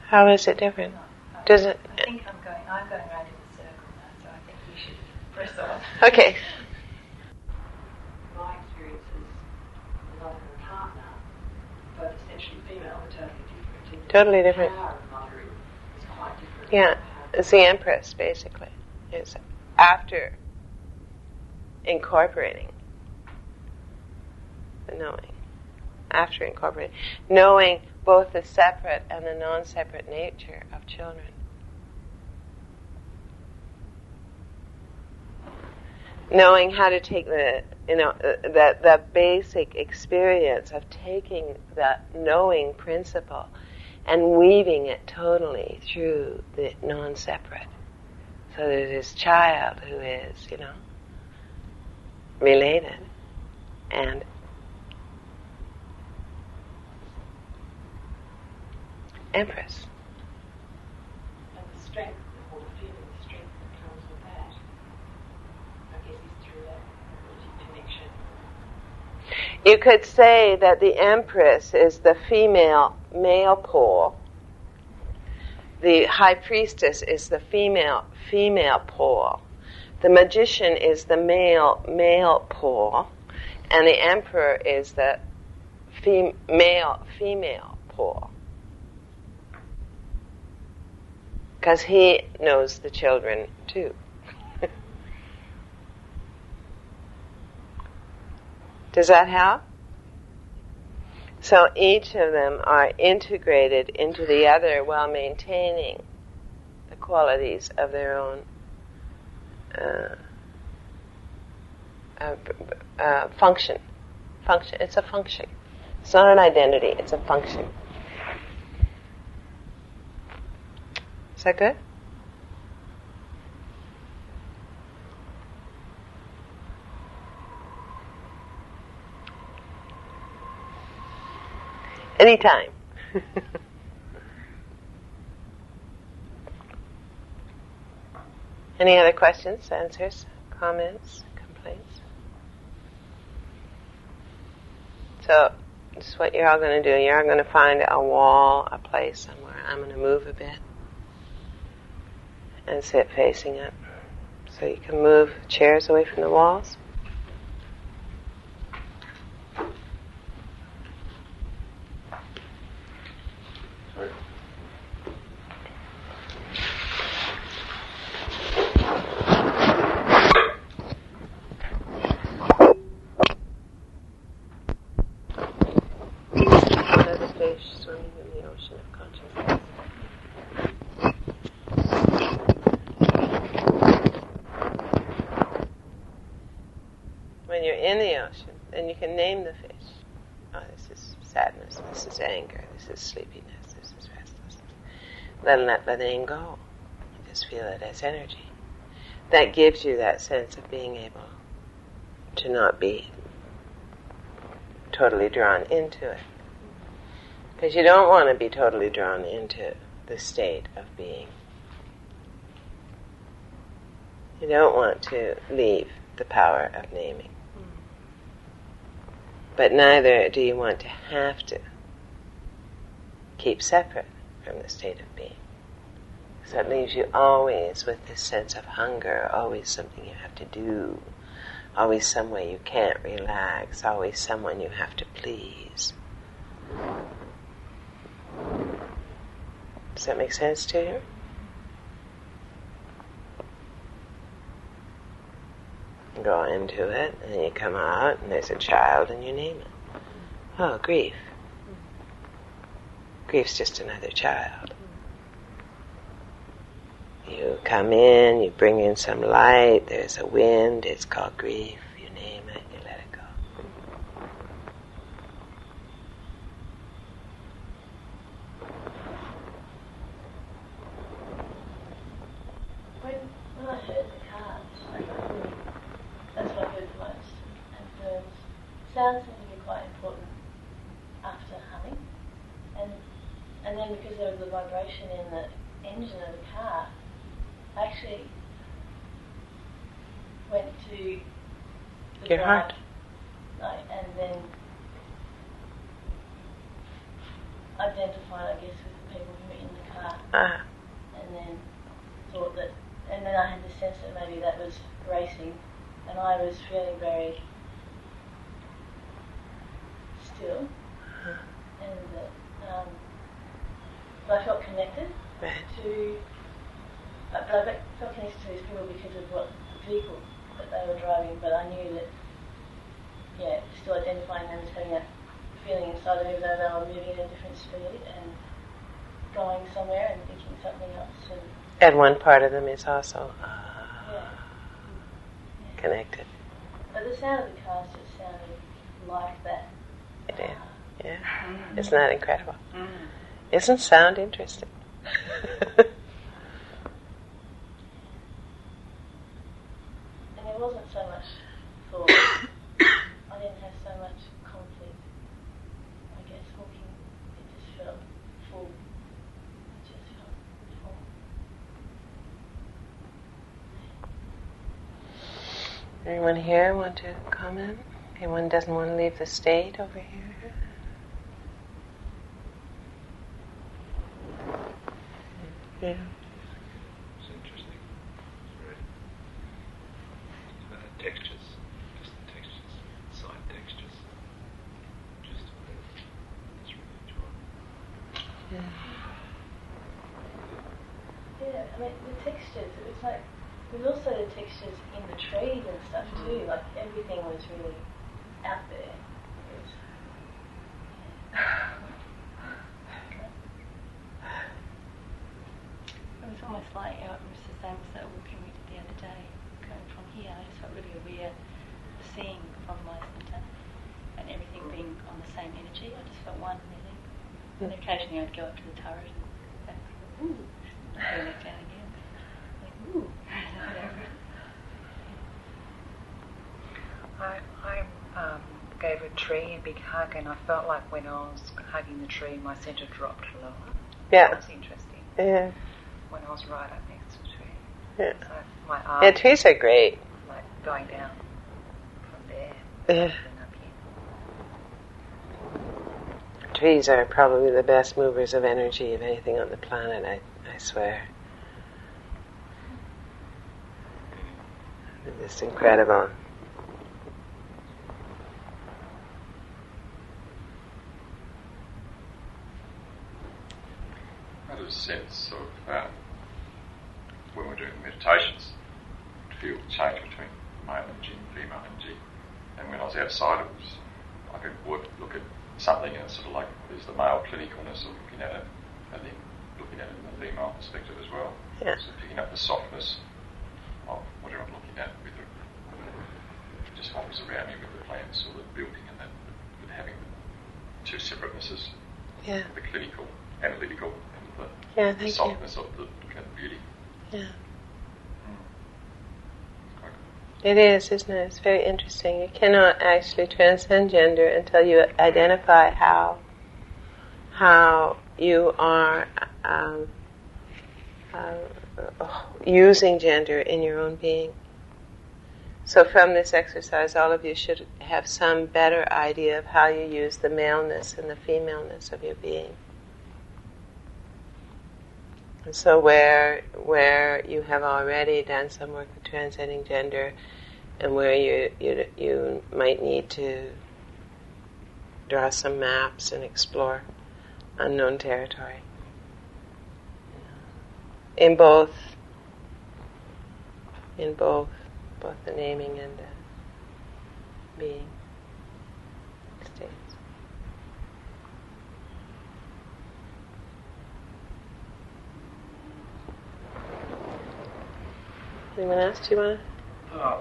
How is it different? Does it? I think I'm going around in a circle now, so I think we should press on. Okay. My experience is mother and partner, both essentially female, but totally different. Totally different. The power of mothering is quite different. Yeah, it's the Empress, basically. It's after incorporating the knowing. After incorporating. Knowing both the separate and the non-separate nature of children. Knowing how to take the basic experience of taking the knowing principle and weaving it totally through the non-separate. So there's this child who is, related and Empress. And the strength, or the feeling of strength that comes with that, I guess, is through that connection. You could say that the Empress is the female male pole. The High Priestess is the female pole. The Magician is the male pole. And the Emperor is the female pole. Because he knows the children too. Does that help? So each of them are integrated into the other while maintaining the qualities of their own function. It's a function. It's not an identity, it's a function. Is that good? Anytime. Any other questions, answers, comments, complaints? So, this is what you're all going to do. You're all going to find a wall, a place somewhere. I'm going to move a bit and sit facing it. So you can move chairs away from the walls. Swimming in the ocean of consciousness. When you're in the ocean, then you can name the fish. Oh, this is sadness, this is anger, this is sleepiness, this is restlessness. Then let the name go. Just feel it as energy. That gives you that sense of being able to not be totally drawn into it. Because you don't want to be totally drawn into the state of being. You don't want to leave the power of naming. But neither do you want to have to keep separate from the state of being. So it leaves you always with this sense of hunger, always something you have to do, always some way you can't relax, always someone you have to please. Does that make sense to you? You go into it, and then you come out, and there's a child, and you name it. Oh, grief. Grief's just another child. You come in, you bring in some light, there's a wind, it's called grief. You name it, you let it go. When I heard the cards, that's what I heard the most. And sounds seem to be quite important after humming. And then because there was the vibration in the engine of the car, I actually went to the your heart. And then identified, I guess, with the people who were in the car. And then thought that, and then I had the sense that maybe that was racing, and I was feeling very still, and that I felt connected to, but I felt connected to these people because of what vehicle that they were driving, but I knew that, still identifying them as having that feeling inside them, even though they were moving at a different speed and going somewhere and thinking something else. And one part of them is also connected. But the sound of the cars just sounded like that. It is, yeah. Isn't that incredible? Isn't sound interesting? And there wasn't so much thought. I didn't have so much conflict. I guess walking, it just felt full. It just felt full. Anyone here want to comment? Anyone doesn't want to leave the state over here? Yeah. It's interesting. It's about the textures, just the textures, side textures. Just that's really enjoyable. Yeah, I mean the textures, it was like, there was also the textures in the trees and stuff too, like everything was really out there. It was, it was almost like, it was the same as that walking we did the other day, going from here. I just felt really aware of seeing from my centre and everything being on the same energy. I just felt one really. And occasionally I'd go up to the turret and ooh, and go back down again. Like, ooh. I gave a tree a big hug, and I felt like when I was hugging the tree, my centre dropped lower. Yeah. That was interesting. Yeah. When I was right up next to the tree. Yeah. So my arms, trees are great. like going down from there. Yeah. And up here. Trees are probably the best movers of energy of anything on the planet, I swear. They're just incredible. I had a sense of when we're doing meditations, to feel the change between male energy and female energy. And when I was outside, it was I could look at something and it's sort of like there's the male clinicalness of looking at it, and then looking at it in the female perspective as well. Yeah. So picking up the softness of whatever I'm looking at with just what was around me with the plants or the building, and that with having two separatenesses, the clinical, analytical, and the softness of the kind of beauty. Yeah. It is, isn't it? It's very interesting. You cannot actually transcend gender until you identify how you are using gender in your own being. So from this exercise, all of you should have some better idea of how you use the maleness and the femaleness of your being. And so where you have already done some work with transcending gender, and where you might need to draw some maps and explore unknown territory. In both the naming and the being states. Anyone else? Do you want to? I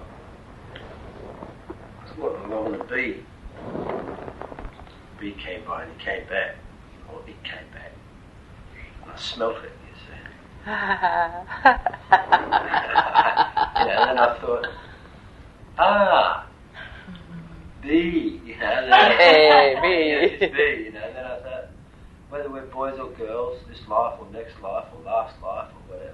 was walking along the bee. The bee came by and he came back. Or it came back. And I smelt it, you see. And then I thought, bee, bee. It's bee, Then I thought, whether we're boys or girls, this life or next life or last life or whatever,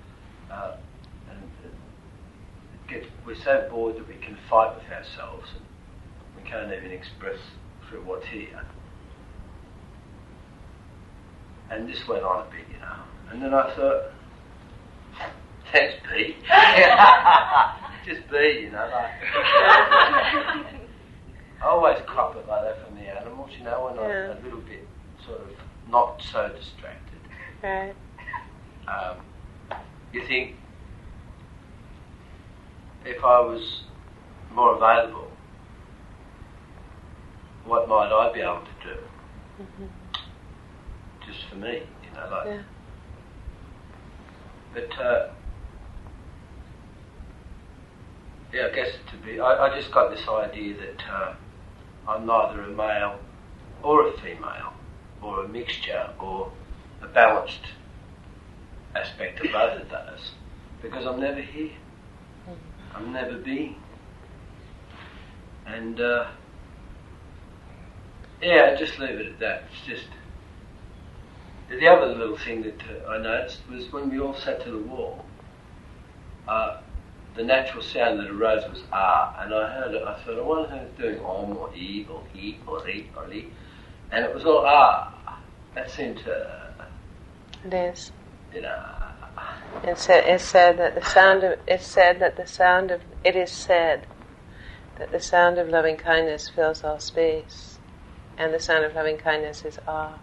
we're so bored that we can fight with ourselves and we can't even express through what's here. And this went on a bit, And then I thought, thanks, B. Just B, you know. Like, I always cop it like that from the animals, you know, when I'm a little bit sort of not so distracted. Right. You think, if I was more available, what might I be able to do? Mm-hmm. Just for me, you know, like. Yeah. But I guess I just got this idea that I'm neither a male or a female, or a mixture, or a balanced aspect of both of those, because I'm never here. I'm never being. And just leave it at that. It's just the other little thing that I noticed was when we all sat to the wall, the natural sound that arose was ah, and I heard it. I thought, I wonder who's doing om or e or he or re or li, and it was all ah. That seemed to. It is. You know. It is said that the sound of loving kindness fills all space, and the sound of loving kindness is ah.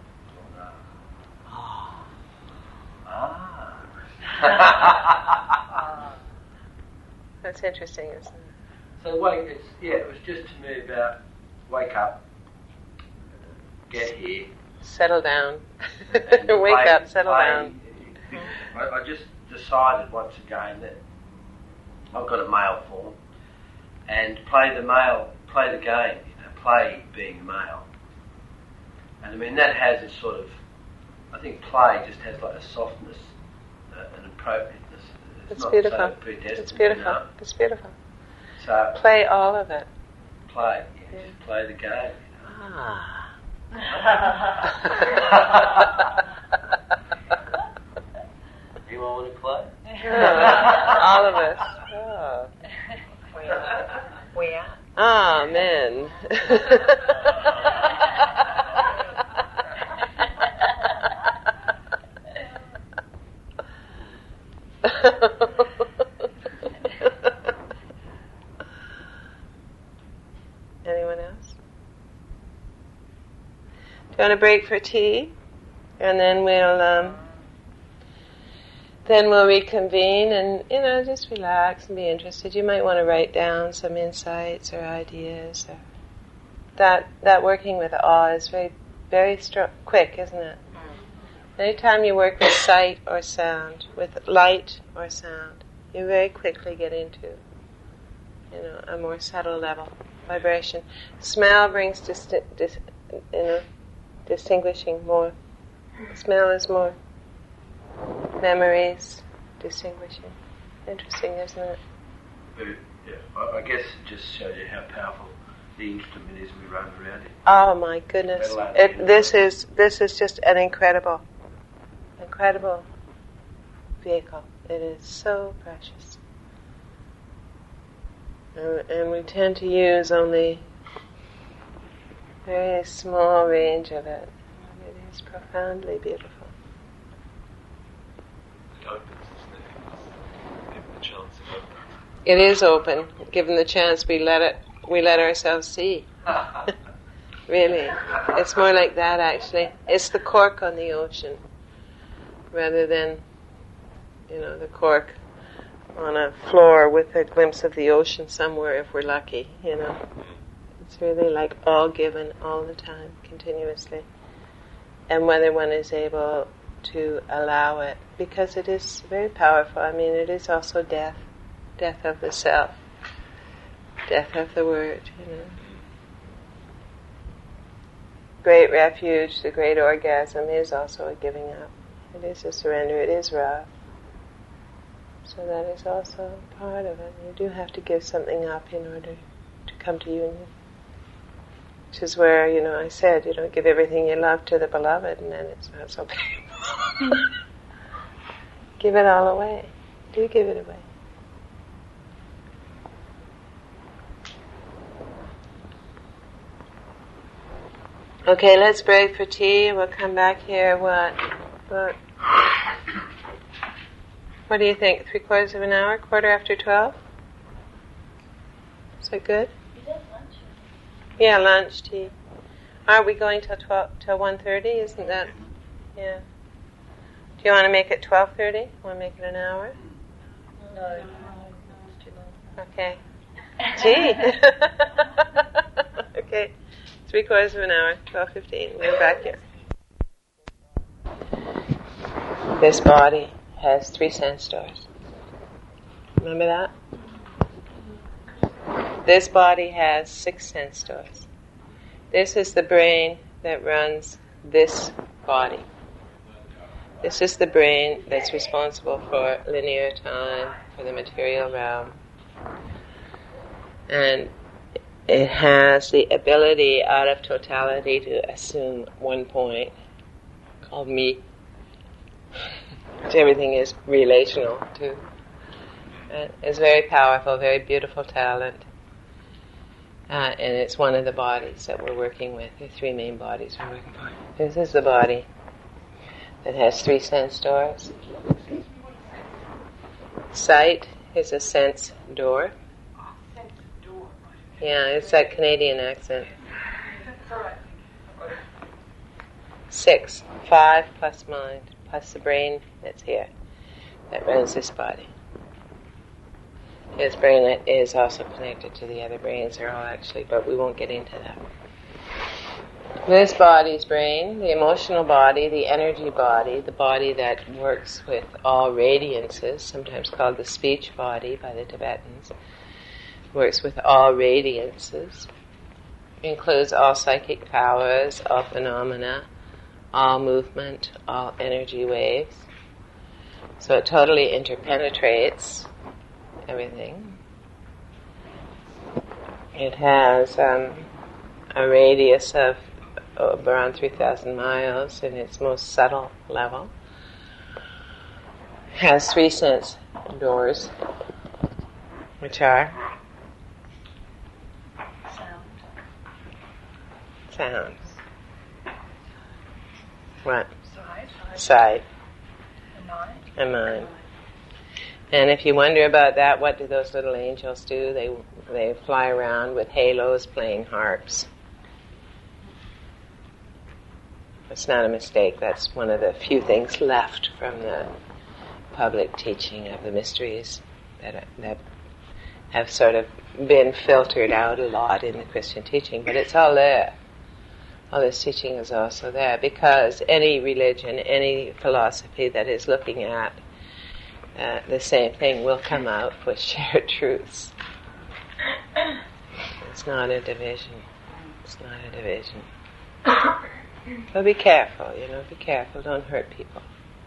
That's interesting, isn't it? So it was just to me about wake up, get here, settle down, wake up, settle down. I just decided once again that I've got a male form, and play the game, you know, play being male. And I mean that has a sort of, I think play just has like a softness, an appropriateness. It's not beautiful. So predestined, it's beautiful. You know? It's beautiful. So play all of it. Play, just play the game. You know? You all want to play? All of us. Oh. We are. Amen. Anyone else? Do you want a break for tea? And then we'll reconvene and, you know, just relax and be interested. You might want to write down some insights or ideas. Or that working with awe is very, very quick, isn't it? Anytime you work with sight or sound, with light or sound, you very quickly get into, you know, a more subtle level, vibration. Smell brings distinguishing more. Smell is more. Memories, distinguishing. Interesting, isn't it? I guess it just shows you how powerful the instrument is we run around it. Oh my goodness! This is just an incredible vehicle. It is so precious, and we tend to use only a very small range of it. It is profoundly beautiful. It is open. Given the chance, we let ourselves see. Really, it's more like that. Actually, it's the cork on the ocean, rather than, you know, the cork on a floor with a glimpse of the ocean somewhere. If we're lucky, you know, it's really like all given all the time, continuously, and whether one is able to allow it, because it is very powerful. I mean, it is also death of the self, death of the word, you know. Great refuge, the great orgasm is also a giving up. It is a surrender, it is wrath. So that is also part of it. You do have to give something up in order to come to union. Which is where, you know, I said, you don't give everything you love to the beloved and then it's not so painful. Give it all away. Do give it away. Okay, let's break for tea. We'll come back here, what? What do you think? 3/4 of an hour? 12:15? Is that good? Is that lunch? Yeah, lunch, tea. Are we going till 1:30? Isn't that? Yeah. Do you want to make it 12:30? Want to make it an hour? No, it's too long. Okay. Tea. Okay. 3/4 of an hour. 12:15. We're back here. This body has 3 sense doors. Remember that? This body has 6 sense doors. This is the brain that runs this body. This is the brain that's responsible for linear time, for the material realm. And it has the ability out of totality to assume one point called me, which everything is relational to. And it's very powerful, very beautiful talent. And it's one of the bodies that we're working with. The 3 main bodies we're working for. This is the body that has 3 sense doors. Sight is a sense door. Yeah, it's that Canadian accent. 6, 5 plus mind, plus the brain that's here, that runs this body. His brain is also connected to the other brains. They're all actually, but we won't get into that. This body's brain, the emotional body, the energy body, the body that works with all radiances, sometimes called the speech body by the Tibetans, works with all radiances, includes all psychic powers, all phenomena, all movement, all energy waves. So it totally interpenetrates everything. It has a radius of around 3,000 miles in its most subtle level. Has 3 sense doors, which are sound. What? Sight. And mind. And if you wonder about that, what do those little angels do? They fly around with halos playing harps. It's not a mistake. That's one of the few things left from the public teaching of the mysteries that have sort of been filtered out a lot in the Christian teaching, but it's all there. All this teaching is also there because any religion, any philosophy that is looking at the same thing will come out with shared truths. It's not a division. It's not a division. But be careful, be careful, don't hurt people.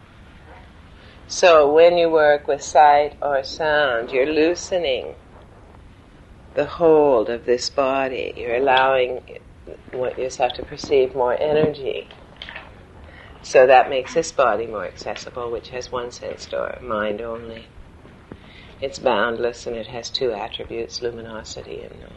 So when you work with sight or sound, you're loosening the hold of this body. You're allowing yourself to perceive more energy. So that makes this body more accessible, which has 1 sense door, mind only. It's boundless and it has 2 attributes, luminosity and noise.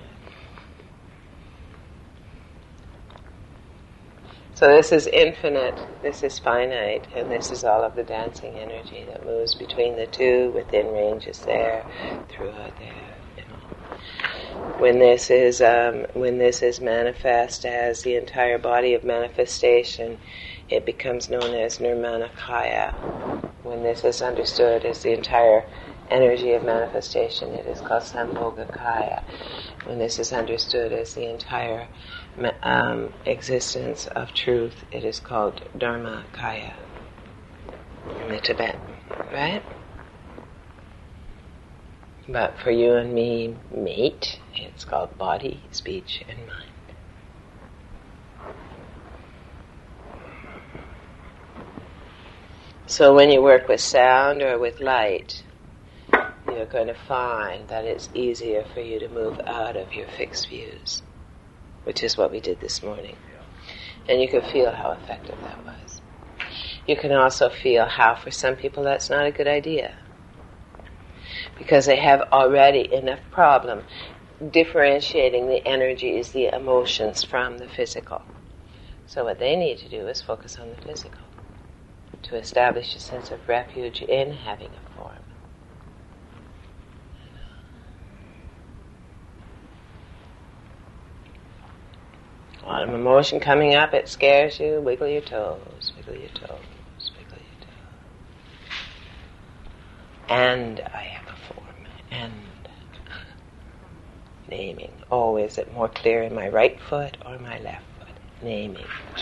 So this is infinite, this is finite, and this is all of the dancing energy that moves between the 2, within ranges there, throughout there, When this is manifest as the entire body of manifestation, it becomes known as Nirmanakaya. When this is understood as the entire energy of manifestation, it is called Sambhogakaya. When this is understood as the entire existence of truth, it is called Dharmakaya in the Tibetan, right? But for you and me, mate, it's called body, speech, and mind. So when you work with sound or with light, you're going to find that it's easier for you to move out of your fixed views, which is what we did this morning. And you can feel how effective that was. You can also feel how, for some people, that's not a good idea, because they have already enough problem differentiating the energies, the emotions from the physical. So what they need to do is focus on the physical, to establish a sense of refuge in having a form. A lot of emotion coming up, it scares you, wiggle your toes, wiggle your toes, wiggle your toes. And I have a form, and naming. Oh, is it more clear in my right foot or my left foot? Naming.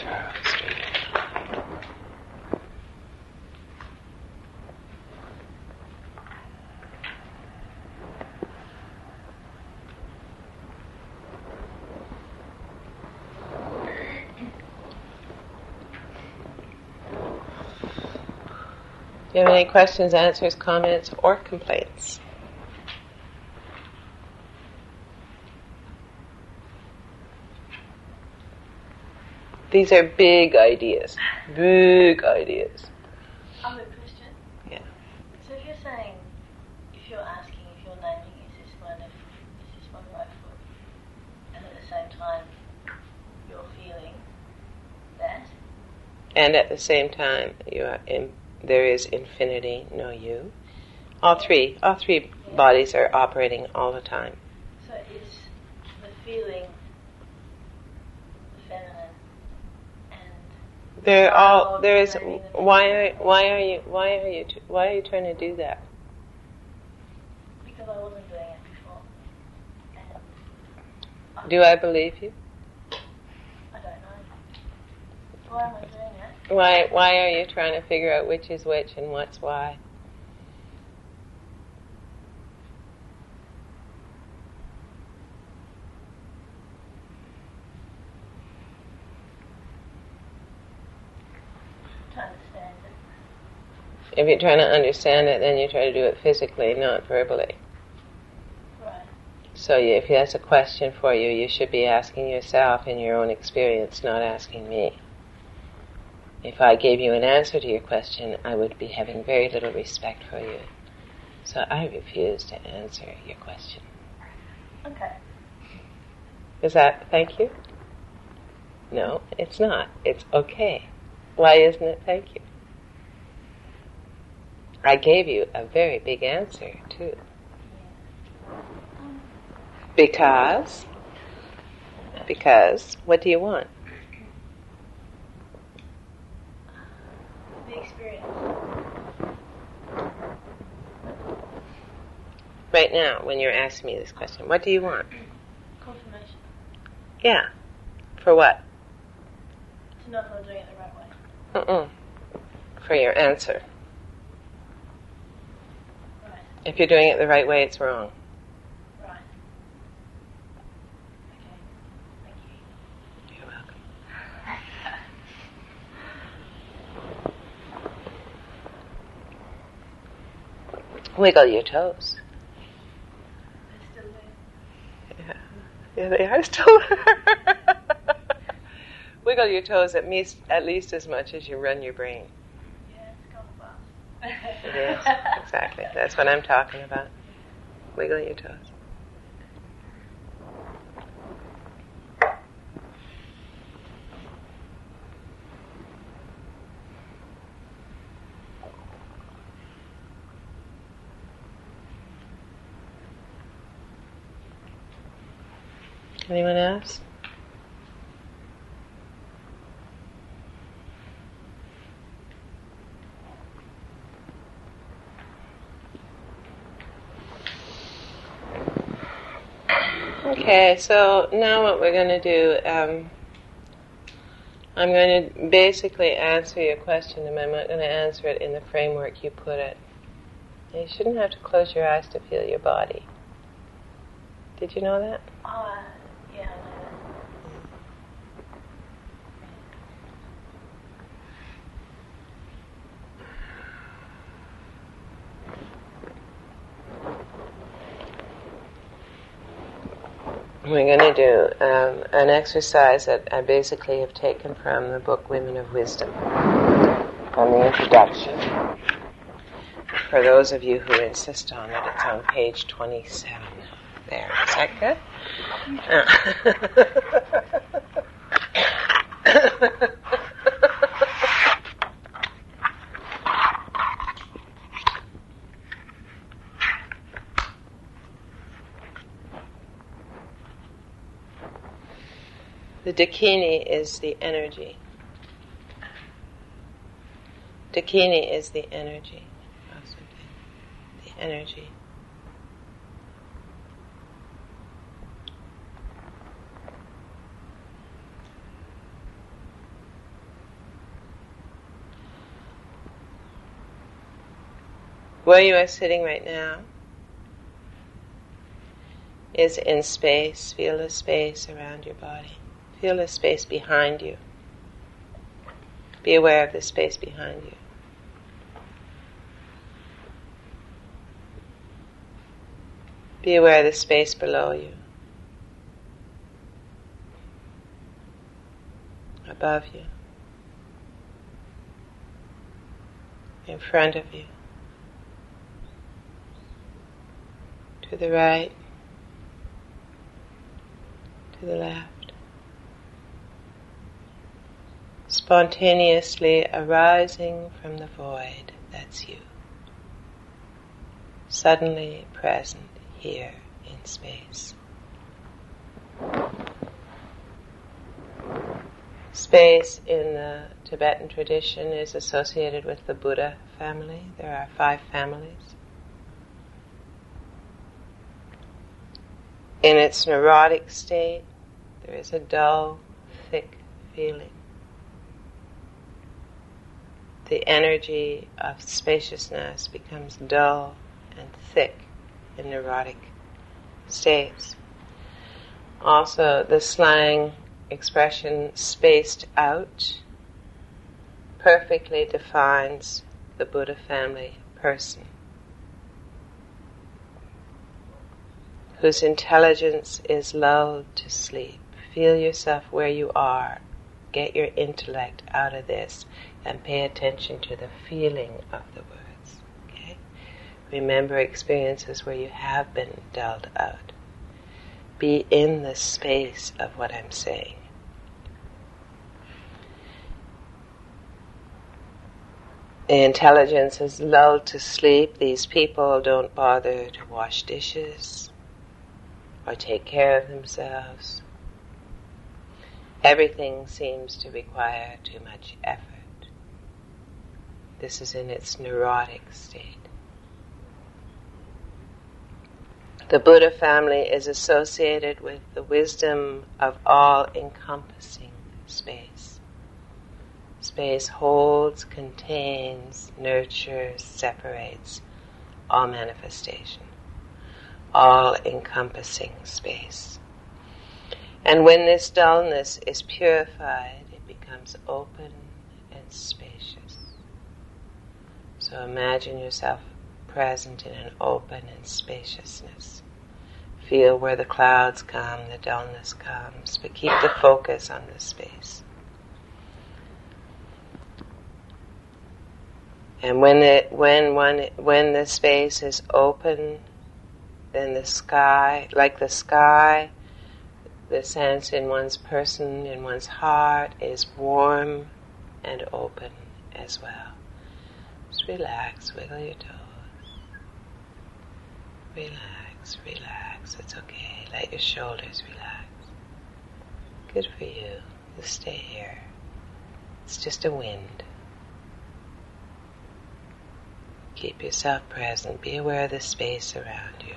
Do you have any questions, answers, comments, or complaints? These are big ideas. Big ideas. I have a question. Yeah. So if you're saying, if you're asking, if you're naming, is this my right foot? And at the same time, you're feeling that? And at the same time, there is infinity, no you. All three bodies are operating all the time. So is the feeling feminine and They're all there is. Why are you trying to do that? Because I wasn't doing it before. And Do I believe you? I don't know. Why am I doing that? Why are you trying to figure out which is which and what's why? To understand it. If you're trying to understand it, then you try to do it physically, not verbally. Right. So if that's a question for you, you should be asking yourself in your own experience, not asking me. If I gave you an answer to your question, I would be having very little respect for you. So I refuse to answer your question. Okay. Is that thank you? No, it's not. It's okay. Why isn't it thank you? I gave you a very big answer, too. Because, what do you want? The experience. Right now, when you're asking me this question, what do you want? Confirmation. Yeah. For what? To know if I'm doing it the right way. For your answer. Right. If you're doing it the right way, it's wrong. Right. Okay. Thank you. You're welcome. Wiggle your toes. They're still there. Yeah, they are still there. Wiggle your toes at least as much as you run your brain. Yeah, it's gone fast. Yes, exactly. That's what I'm talking about. Wiggle your toes. Anyone else? Okay, so now what we're going to do, I'm going to basically answer your question, and I'm not going to answer it in the framework you put it. You shouldn't have to close your eyes to feel your body. Did you know that? Yeah, I know that. We're going to do an exercise that I basically have taken from the book Women of Wisdom, from the introduction. For those of you who insist on it, it's on page 27. There, is that good? The Dakini is the energy. Dakini is the energy. The energy. Where you are sitting right now is in space. Feel the space around your body. Feel the space behind you. Be aware of the space behind you. Be aware of the space below you. Above you. In front of you. To the right. To the left. Spontaneously arising from the void, that's you. Suddenly present here in space. Space in the Tibetan tradition is associated with the Buddha family. There are 5 families. In its neurotic state, there is a dull, thick feeling. The energy of spaciousness becomes dull and thick in neurotic states. Also, the slang expression spaced out perfectly defines the Buddha family person, whose intelligence is lulled to sleep. Feel yourself where you are. Get your intellect out of this and pay attention to the feeling of the words. Okay? Remember experiences where you have been dulled out. Be in the space of what I'm saying. The intelligence is lulled to sleep. These people don't bother to wash dishes or take care of themselves. Everything seems to require too much effort. This is in its neurotic state. The Buddha family is associated with the wisdom of all-encompassing space. Space holds, contains, nurtures, separates all manifestation. All-encompassing space. And when this dullness is purified, it becomes open and spacious. So imagine yourself present in an open and spaciousness. Feel where the clouds come, the dullness comes, but keep the focus on the space. And when the space is open, then the sky, like the sky, the sense in one's person, in one's heart, is warm and open as well. Just relax, wiggle your toes. Relax, relax, it's okay. Let your shoulders relax. Good for you. Just stay here. It's just a wind. Keep yourself present. Be aware of the space around you.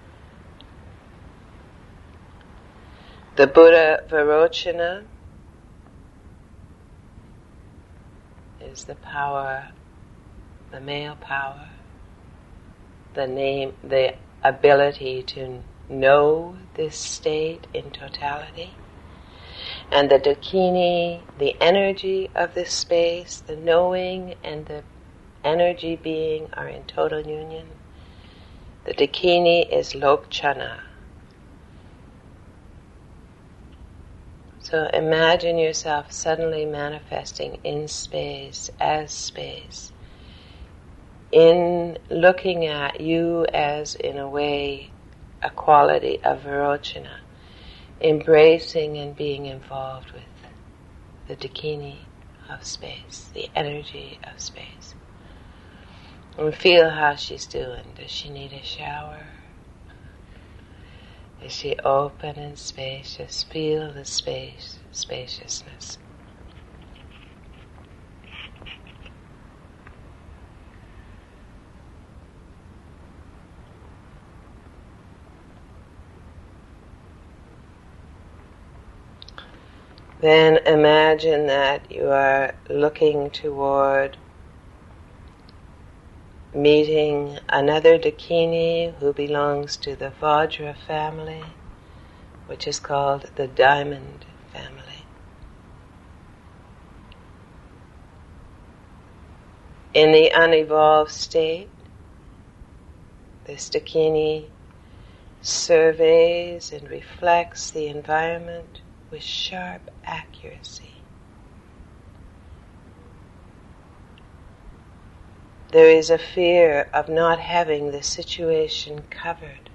The Buddha Vairocana is the power, the male power, the ability to know this state in totality. And the Dakini, the energy of this space, the knowing and the energy being are in total union. The Dakini is Lokchana. So imagine yourself suddenly manifesting in space, as space, in looking at you as, in a way, a quality of Vairocana, embracing and being involved with the Dakini of space, the energy of space. And feel how she's doing. Does she need a shower? Is she open and spacious? Feel the space spaciousness. Then imagine that you are looking toward meeting another Dakini who belongs to the Vajra family, which is called the Diamond family. In the unevolved state, this Dakini surveys and reflects the environment with sharp accuracy. There is a fear of not having the situation covered.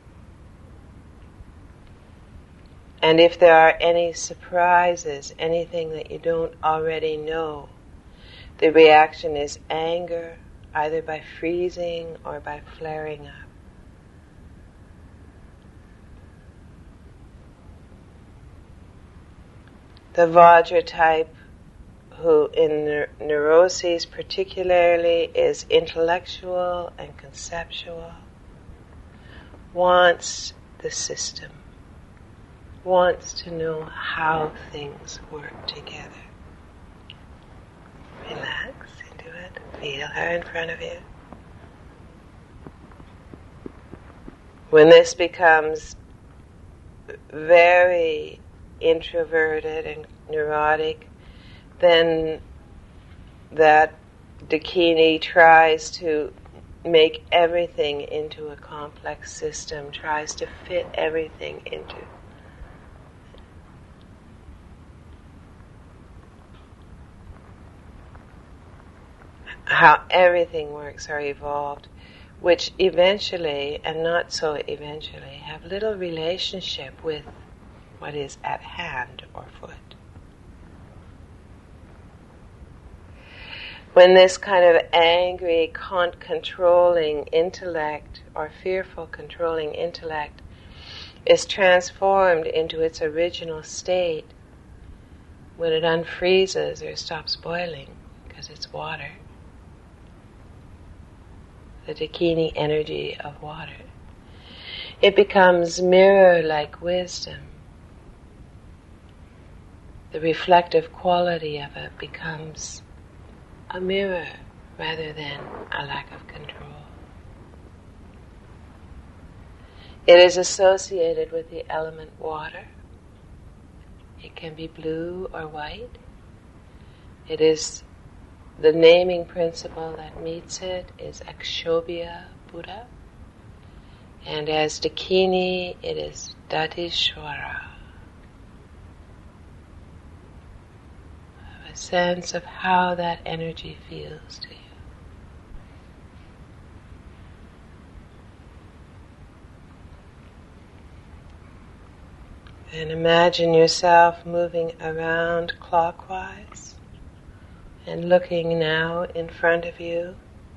And if there are any surprises, anything that you don't already know, the reaction is anger, either by freezing or by flaring up. The Vajra type, who in neuroses particularly is intellectual and conceptual, wants the system, wants to know how things work together. Relax into it. Feel her in front of you. When this becomes very introverted and neurotic, then that Dakini tries to make everything into a complex system, tries to fit everything into. How everything works are evolved, which eventually, and not so eventually, have little relationship with what is at hand or foot. When this kind of angry, controlling intellect or fearful controlling intellect is transformed into its original state, when it unfreezes or stops boiling because it's water, the Dakini energy of water, it becomes mirror-like wisdom. The reflective quality of it becomes a mirror rather than a lack of control. It is associated with the element water. It can be blue or white. It is the naming principle that meets it is Akshobhya Buddha. And as Dakini, it is Datishwara. A sense of how that energy feels to you. And imagine yourself moving around clockwise and looking now in front of you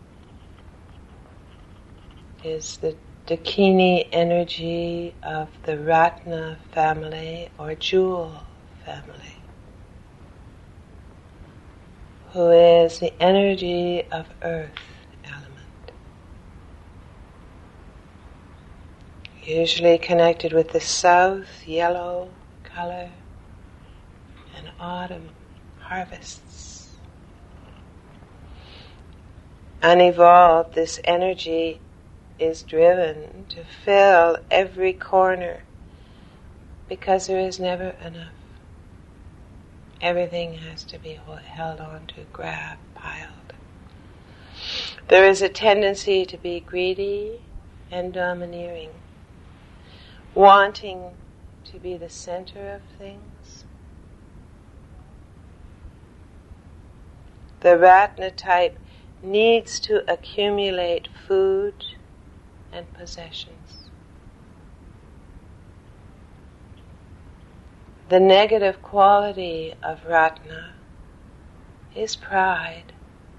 is the Dakini energy of the Ratna family or Jewel family, who is the energy of earth element, usually connected with the south, yellow color, and autumn, harvests. Unevolved, this energy is driven to fill every corner because there is never enough. Everything has to be held on to, grabbed, piled. There is a tendency to be greedy and domineering, wanting to be the center of things. The Ratna type needs to accumulate food and possessions. The negative quality of Ratna is pride.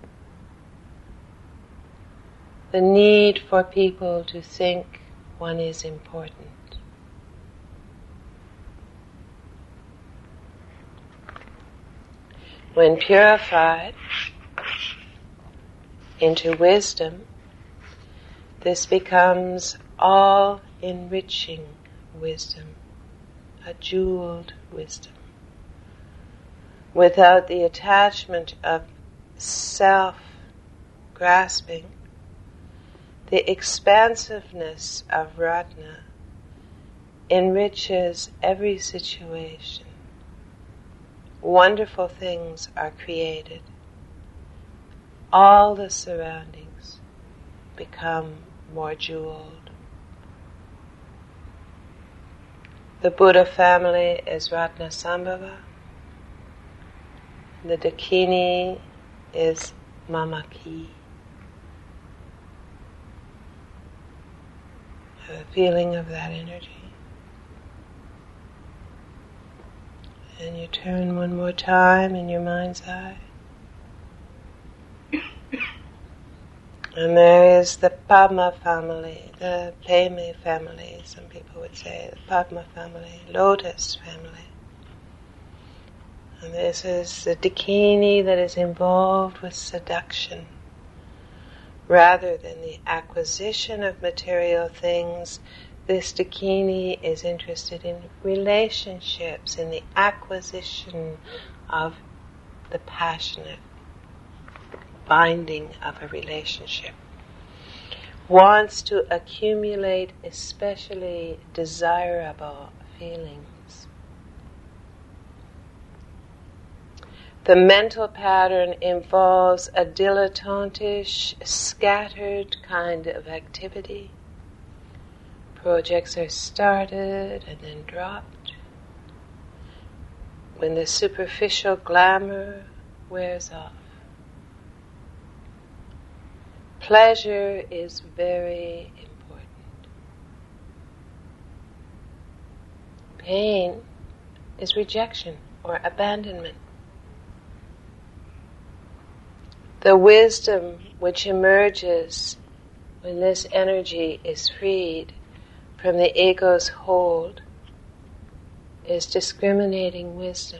The need for people to think one is important. When purified into wisdom, this becomes all-enriching wisdom, a jeweled wisdom, without the attachment of self-grasping. The expansiveness of Ratna enriches every situation. Wonderful things are created. All the surroundings become more jeweled. The Buddha family is Ratnasambhava. The Dakini is Mamaki. Have a feeling of that energy. And you turn one more time in your mind's eye. And there is the Padma family, the Peme family, some people would say, the Padma family, Lotus family. And this is the Dakini that is involved with seduction. Rather than the acquisition of material things, this Dakini is interested in relationships, in the acquisition of the passionate binding of a relationship. Wants to accumulate especially desirable feelings. The mental pattern involves a dilettantish, scattered kind of activity. Projects are started and then dropped. When the superficial glamour wears off. Pleasure is very important. Pain is rejection or abandonment. The wisdom which emerges when this energy is freed from the ego's hold is discriminating wisdom.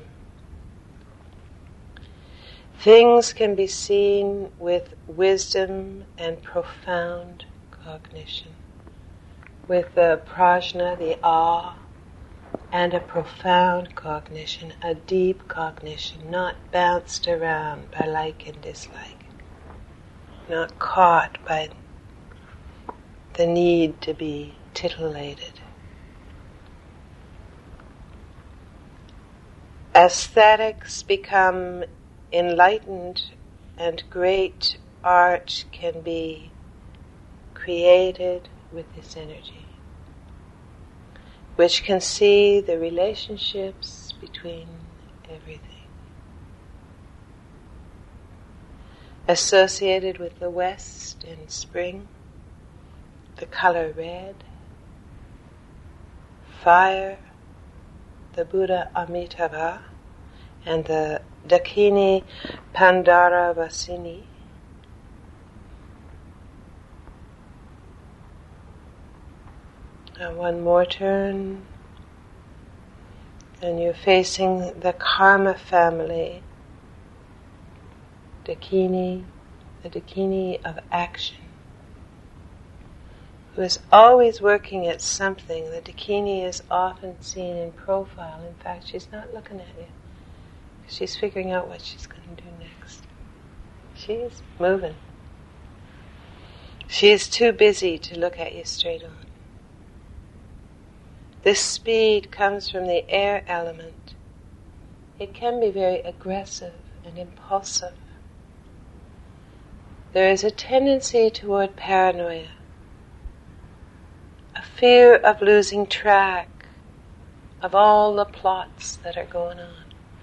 Things can be seen with wisdom and profound cognition, with the prajna, the awe, and a profound cognition, a deep cognition, not bounced around by like and dislike, not caught by the need to be titillated. Aesthetics become enlightened and great art can be created with this energy, which can see the relationships between everything. Associated with the West in spring, the color red, fire, the Buddha Amitabha, and the Dakini Pandaravasini. And one more turn, and you're facing the Karma family, Dakini, the Dakini of action, who is always working at something. The Dakini is often seen in profile. In fact, she's not looking at you. She's figuring out what she's going to do next. She's moving. She is too busy to look at you straight on. This speed comes from the air element. It can be very aggressive and impulsive. There is a tendency toward paranoia, a fear of losing track of all the plots that are going on.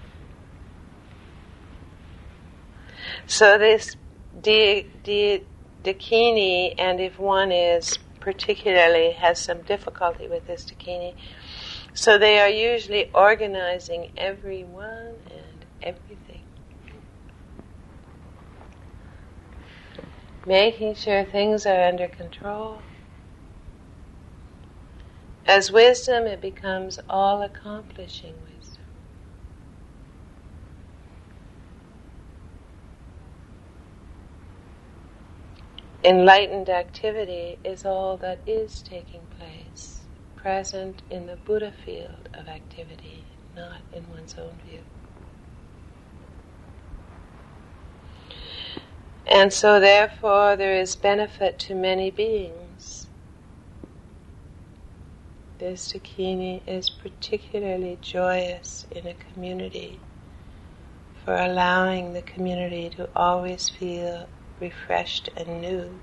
So this Dakini, and if one is particularly has some difficulty with this Dakini, so they are usually organizing everyone and everything, making sure things are under control. As wisdom, it becomes all-accomplishing wisdom. enlightened activity is all that is taking place, present in the Buddha field of activity, not in one's own view. And so therefore there is benefit to many beings. This Dakini is particularly joyous in a community for allowing the community to always feel refreshed and new.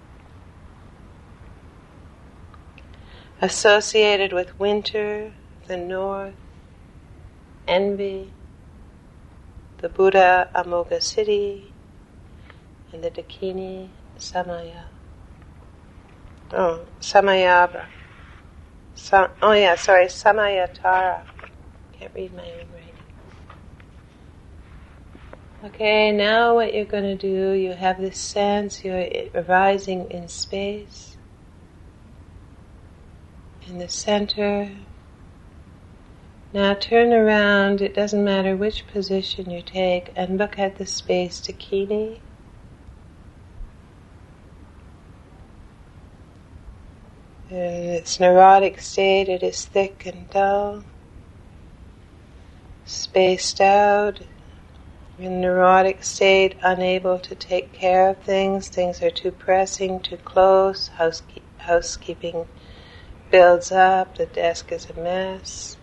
Associated with winter, the north, envy, the Buddha Amoga city, and the Dakini Samayava. Samayatara. Can't read my own writing. Okay, now what you're going to do, you have this sense, you're rising in space, in the center. Now turn around, it doesn't matter which position you take, and look at the space Dakini. In its neurotic state, it is thick and dull, spaced out. In neurotic state, unable to take care of things. Things are too pressing, too close. Housekeeping builds up. The desk is a mess.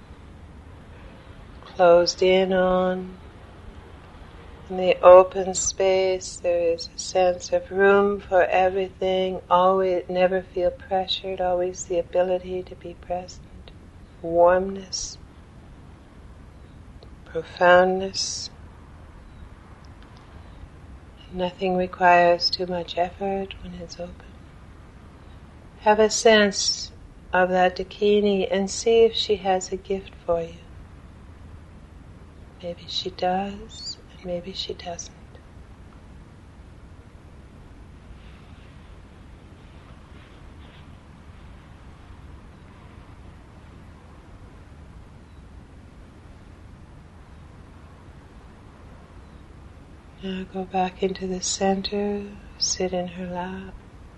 Closed in on. In the open space, there is a sense of room for everything. Always, never feel pressured. Always the ability to be present. Warmness. Profoundness. Nothing requires too much effort when it's open. Have a sense of that Dakini and see if she has a gift for you. Maybe she does, and maybe she doesn't. Now go back into the center, sit in her lap.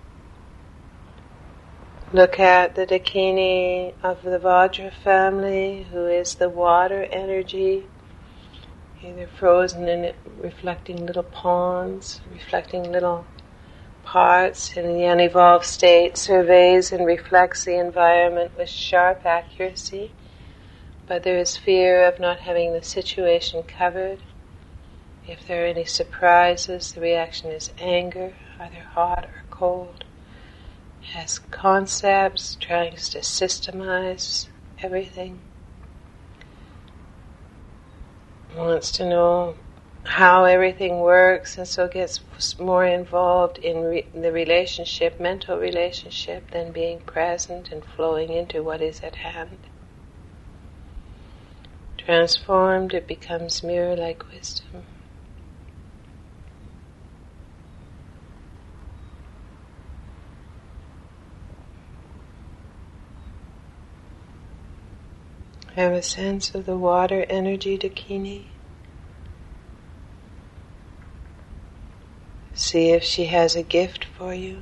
Look at the Dakini of the Vajra family, who is the water energy, either frozen in reflecting little ponds, reflecting little parts, and in the unevolved state surveys and reflects the environment with sharp accuracy, but there is fear of not having the situation covered. If there are any surprises, the reaction is anger, either hot or cold. Has concepts, tries to systemize everything. Wants to know how everything works, and so gets more involved in the relationship, mental relationship, than being present and flowing into what is at hand. Transformed, it becomes mirror-like wisdom. Have a sense of the water energy Dakini. See if she has a gift for you.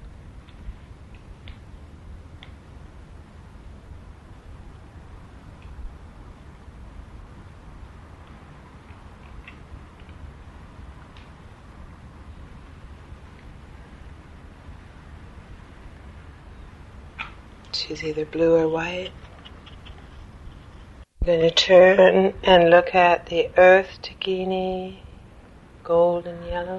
She's either blue or white. I'm going to turn and look at the earth Dakini, gold and yellow.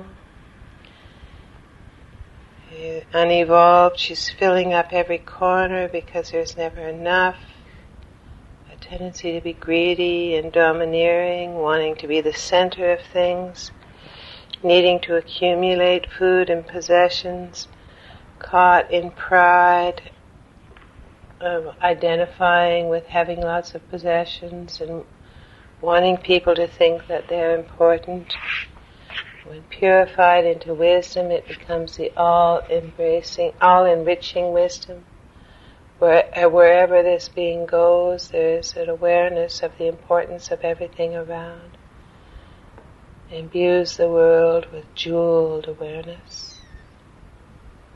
Unevolved, she's filling up every corner because there's never enough. A tendency to be greedy and domineering, wanting to be the center of things, needing to accumulate food and possessions, caught in pride of identifying with having lots of possessions and wanting people to think that they're important. When purified into wisdom, it becomes the all-embracing, all-enriching wisdom. Wherever this being goes, there is an awareness of the importance of everything around. Imbues the world with jeweled awareness.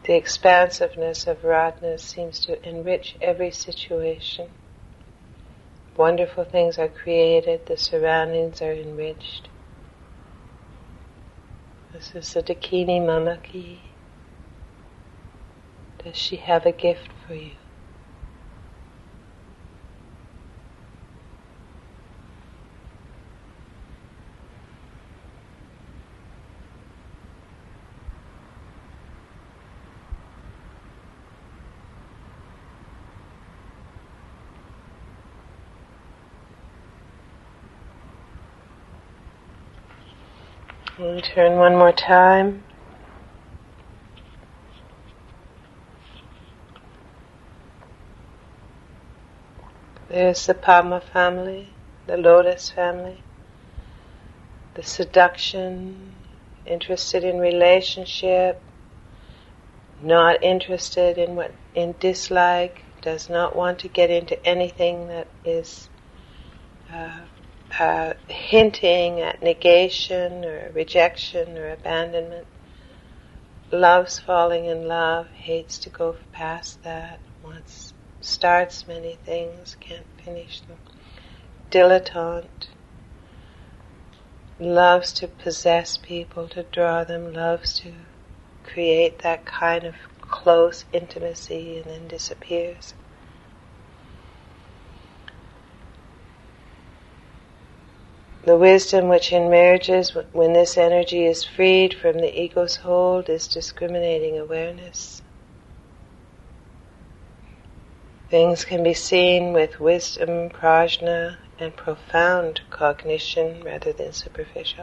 The expansiveness of Ratna seems to enrich every situation. Wonderful things are created, the surroundings are enriched. This is the Dakini Mamaki. Does she have a gift for you? And turn one more time. There's the Padma family, the Lotus family, the seduction, interested in relationship, not interested in dislike, does not want to get into anything that is hinting at negation or rejection or abandonment, loves falling in love, hates to go past that, starts many things, can't finish them. Dilettante, loves to possess people, to draw them, loves to create that kind of close intimacy and then disappears. The wisdom which emerges when this energy is freed from the ego's hold is discriminating awareness. Things can be seen with wisdom, prajna, and profound cognition rather than superficial.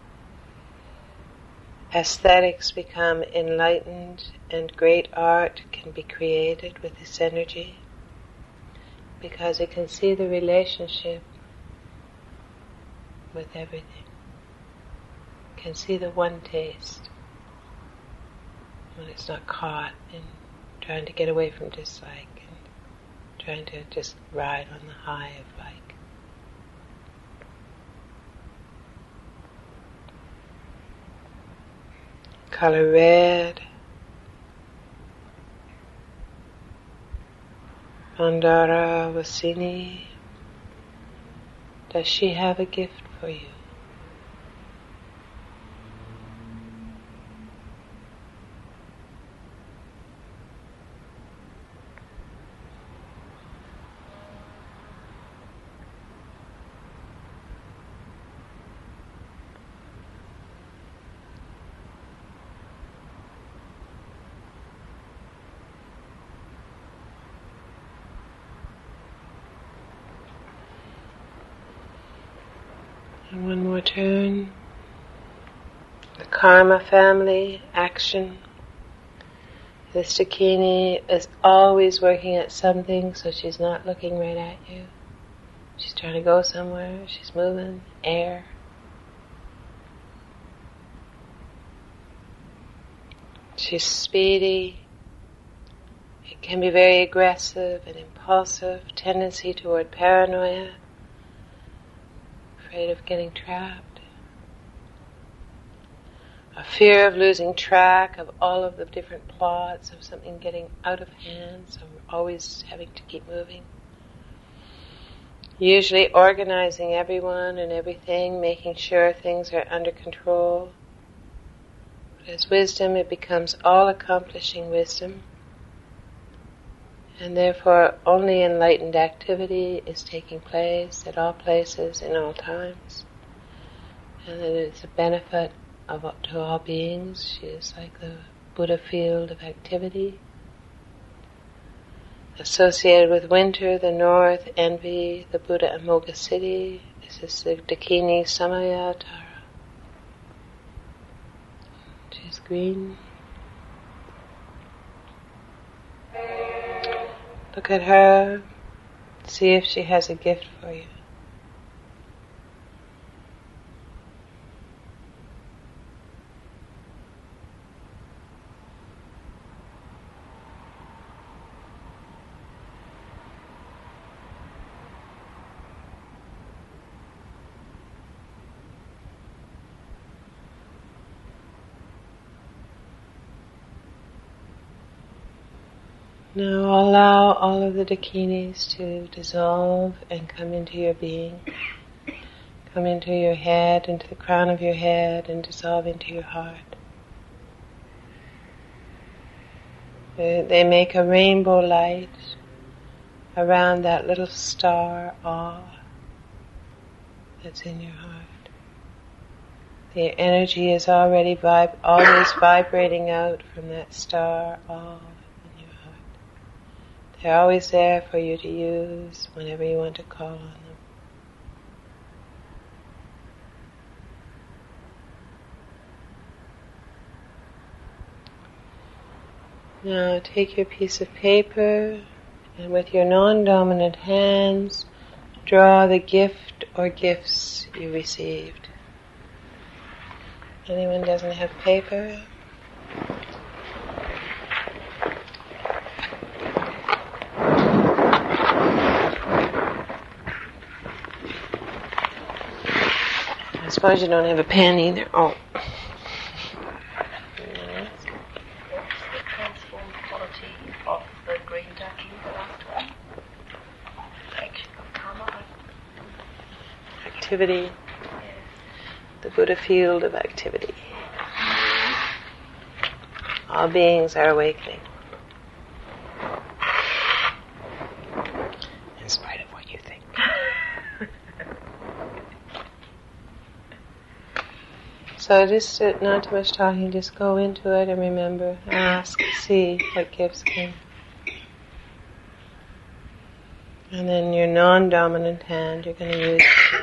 Aesthetics become enlightened, and great art can be created with this energy because it can see the relationship with everything. Can see the one taste when it's not caught in trying to get away from dislike and trying to just ride on the high of like. Color red, Mandara Vasini. Does she have a gift for you? And one more turn. The karma family, action. This Dakini is always working at something, so she's not looking right at you. She's trying to go somewhere, she's moving, air. She's speedy. It can be very aggressive and impulsive, tendency toward paranoia. Afraid of getting trapped, a fear of losing track of all of the different plots, of something getting out of hand, so we're always having to keep moving. Usually organizing everyone and everything, making sure things are under control. But as wisdom, it becomes all-accomplishing wisdom, and therefore only enlightened activity is taking place at all places, in all times. And that it's a benefit to all beings. She is like the Buddha field of activity. Associated with winter, the north, envy, the Buddha Amoga city. This is the Dakini Samaya Tara. She's green. Look at her, see if she has a gift for you. Now allow all of the dakinis to dissolve and come into your being. Come into your head, into the crown of your head, and dissolve into your heart. They make a rainbow light around that little star awe that's in your heart. The energy is already always vibrating out from that star awe in your heart. They're always there for you to use whenever you want to call on them. Now take your piece of paper and with your non-dominant hands draw the gift or gifts you received. Anyone doesn't have paper? I suppose you don't have a pen either. Oh. Activity, the Buddha field of activity. All beings are awakening. In spite of what you think. So just not too much talking, just go into it and remember, ask, see what gifts came. And then your non-dominant hand, you're going to use that.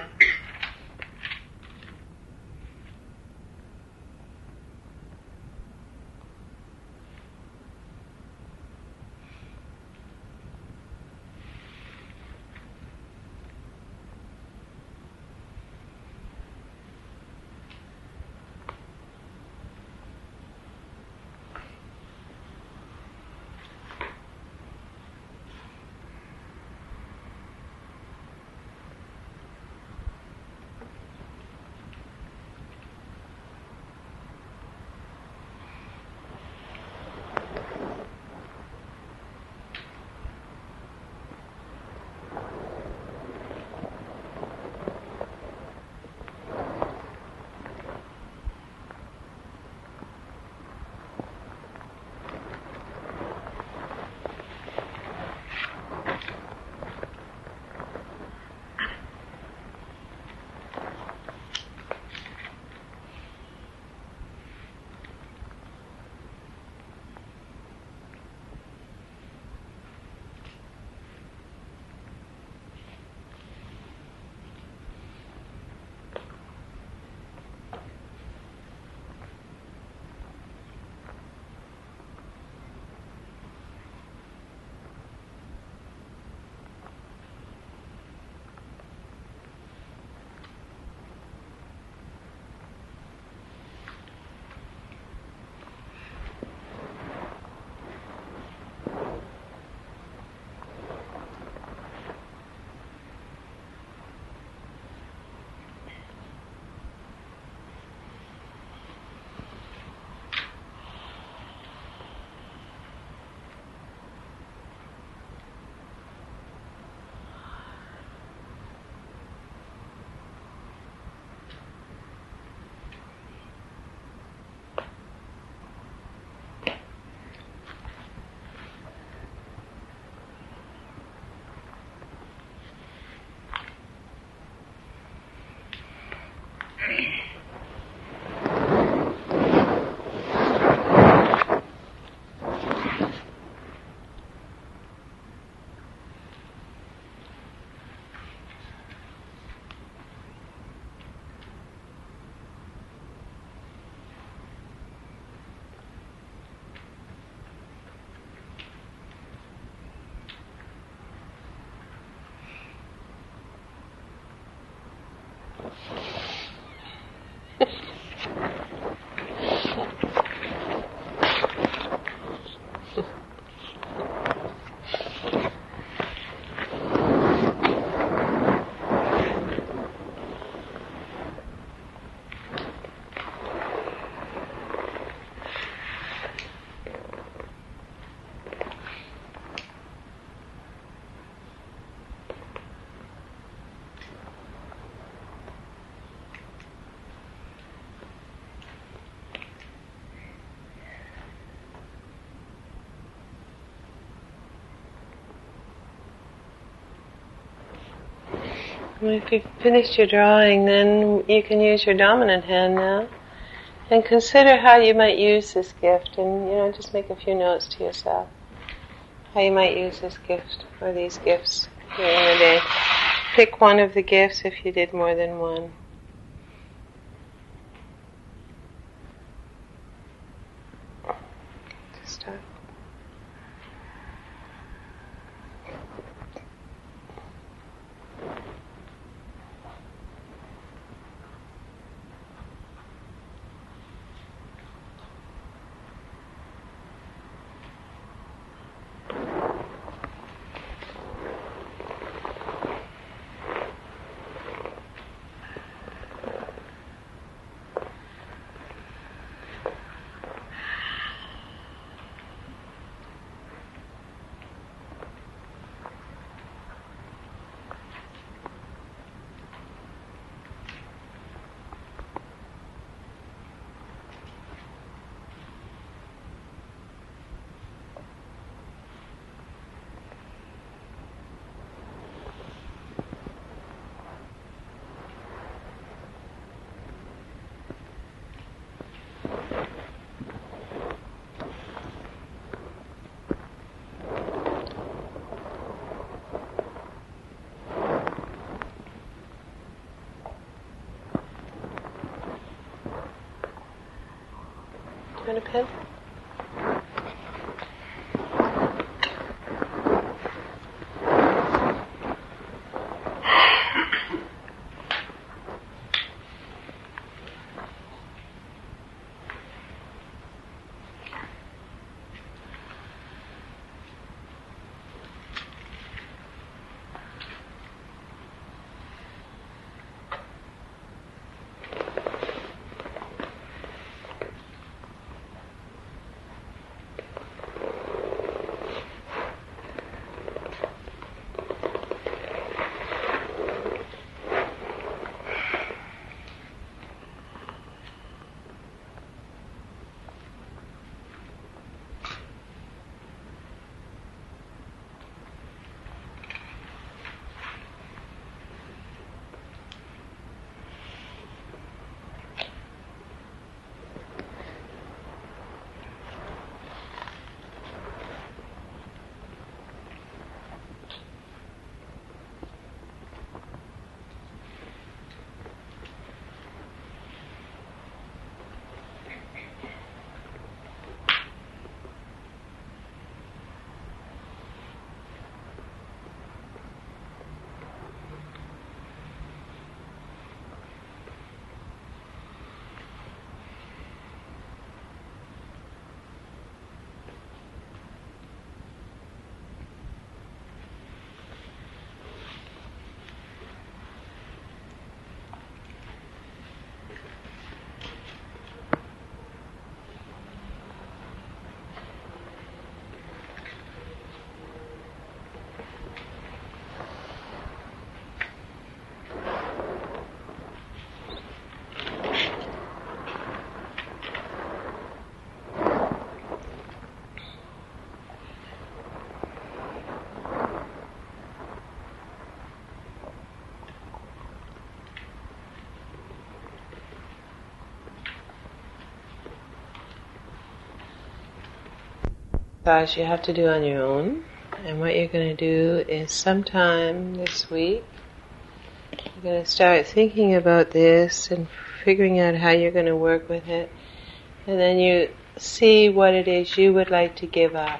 If you've finished your drawing, then you can use your dominant hand now. And consider how you might use this gift, and just make a few notes to yourself. How you might use this gift or these gifts during the day. Pick one of the gifts if you did more than one. Start. Want a pen? Exercise you have to do on your own, and what you're going to do is sometime this week you're going to start thinking about this and figuring out how you're going to work with it, and then you see what it is you would like to give up.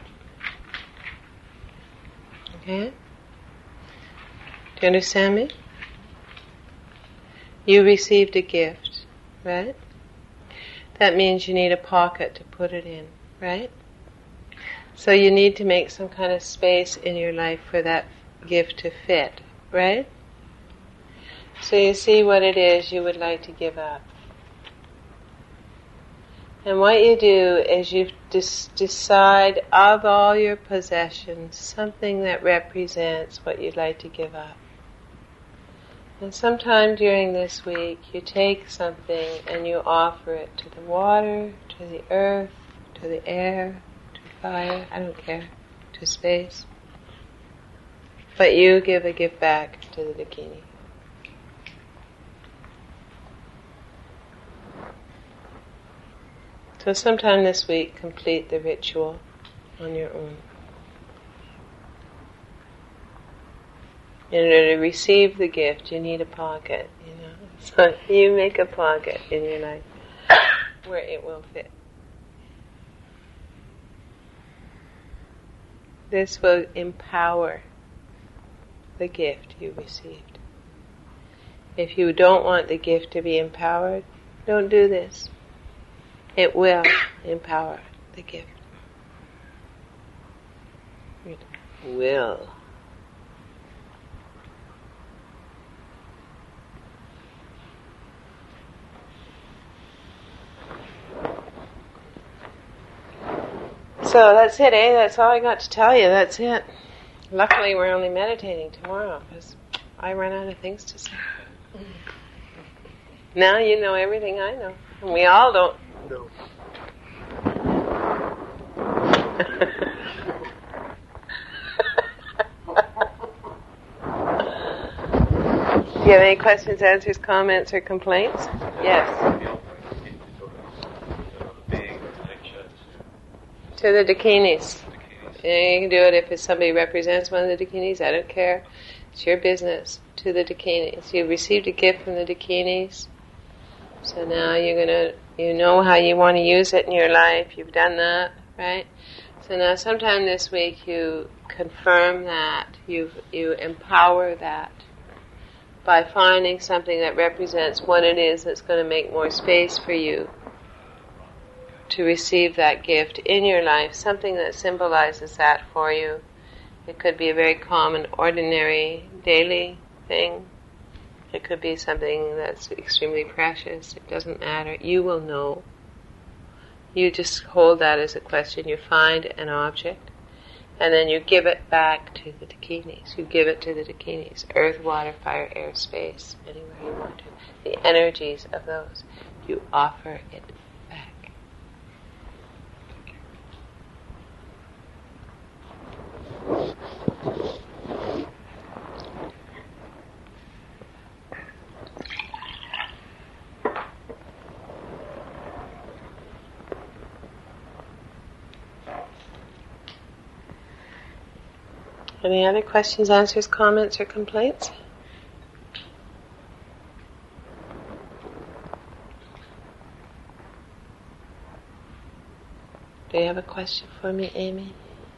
Okay? Do you understand me? You received a gift, right? That means you need a pocket to put it in, right? So you need to make some kind of space in your life for that gift to fit, right? So you see what it is you would like to give up. And what you do is you decide of all your possessions something that represents what you'd like to give up. And sometime during this week you take something and you offer it to the water, to the earth, to the air, fire, I don't care, to space. But you give a gift back to the bikini. So sometime this week, complete the ritual on your own. In order to receive the gift, you need a pocket, So you make a pocket in your life where it will fit. This will empower the gift you received. If you don't want the gift to be empowered, don't do this. It will empower the gift. It will. So that's it, That's all I got to tell you. That's it. Luckily, we're only meditating tomorrow because I run out of things to say. Now you know everything I know, and we all don't. No. Do you have any questions, answers, comments, or complaints? Yes. To the Dakinis. You can do it if somebody represents one of the Dakinis. I don't care. It's your business. To the Dakinis. You received a gift from the Dakinis. So now you know how you want to use it in your life. You've done that, right? So now sometime this week you confirm that. You empower that by finding something that represents what it is that's going to make more space for you to receive that gift in your life, something that symbolizes that for you. It could be a very common, ordinary, daily thing. It could be something that's extremely precious. It doesn't matter. You will know. You just hold that as a question. You find an object, and then you give it back to the Dakinis. You give it to the Dakinis. Earth, water, fire, air, space, anywhere you want to. The energies of those. You offer it back. Any other questions, answers, comments, or complaints? Do you have a question for me, Amy?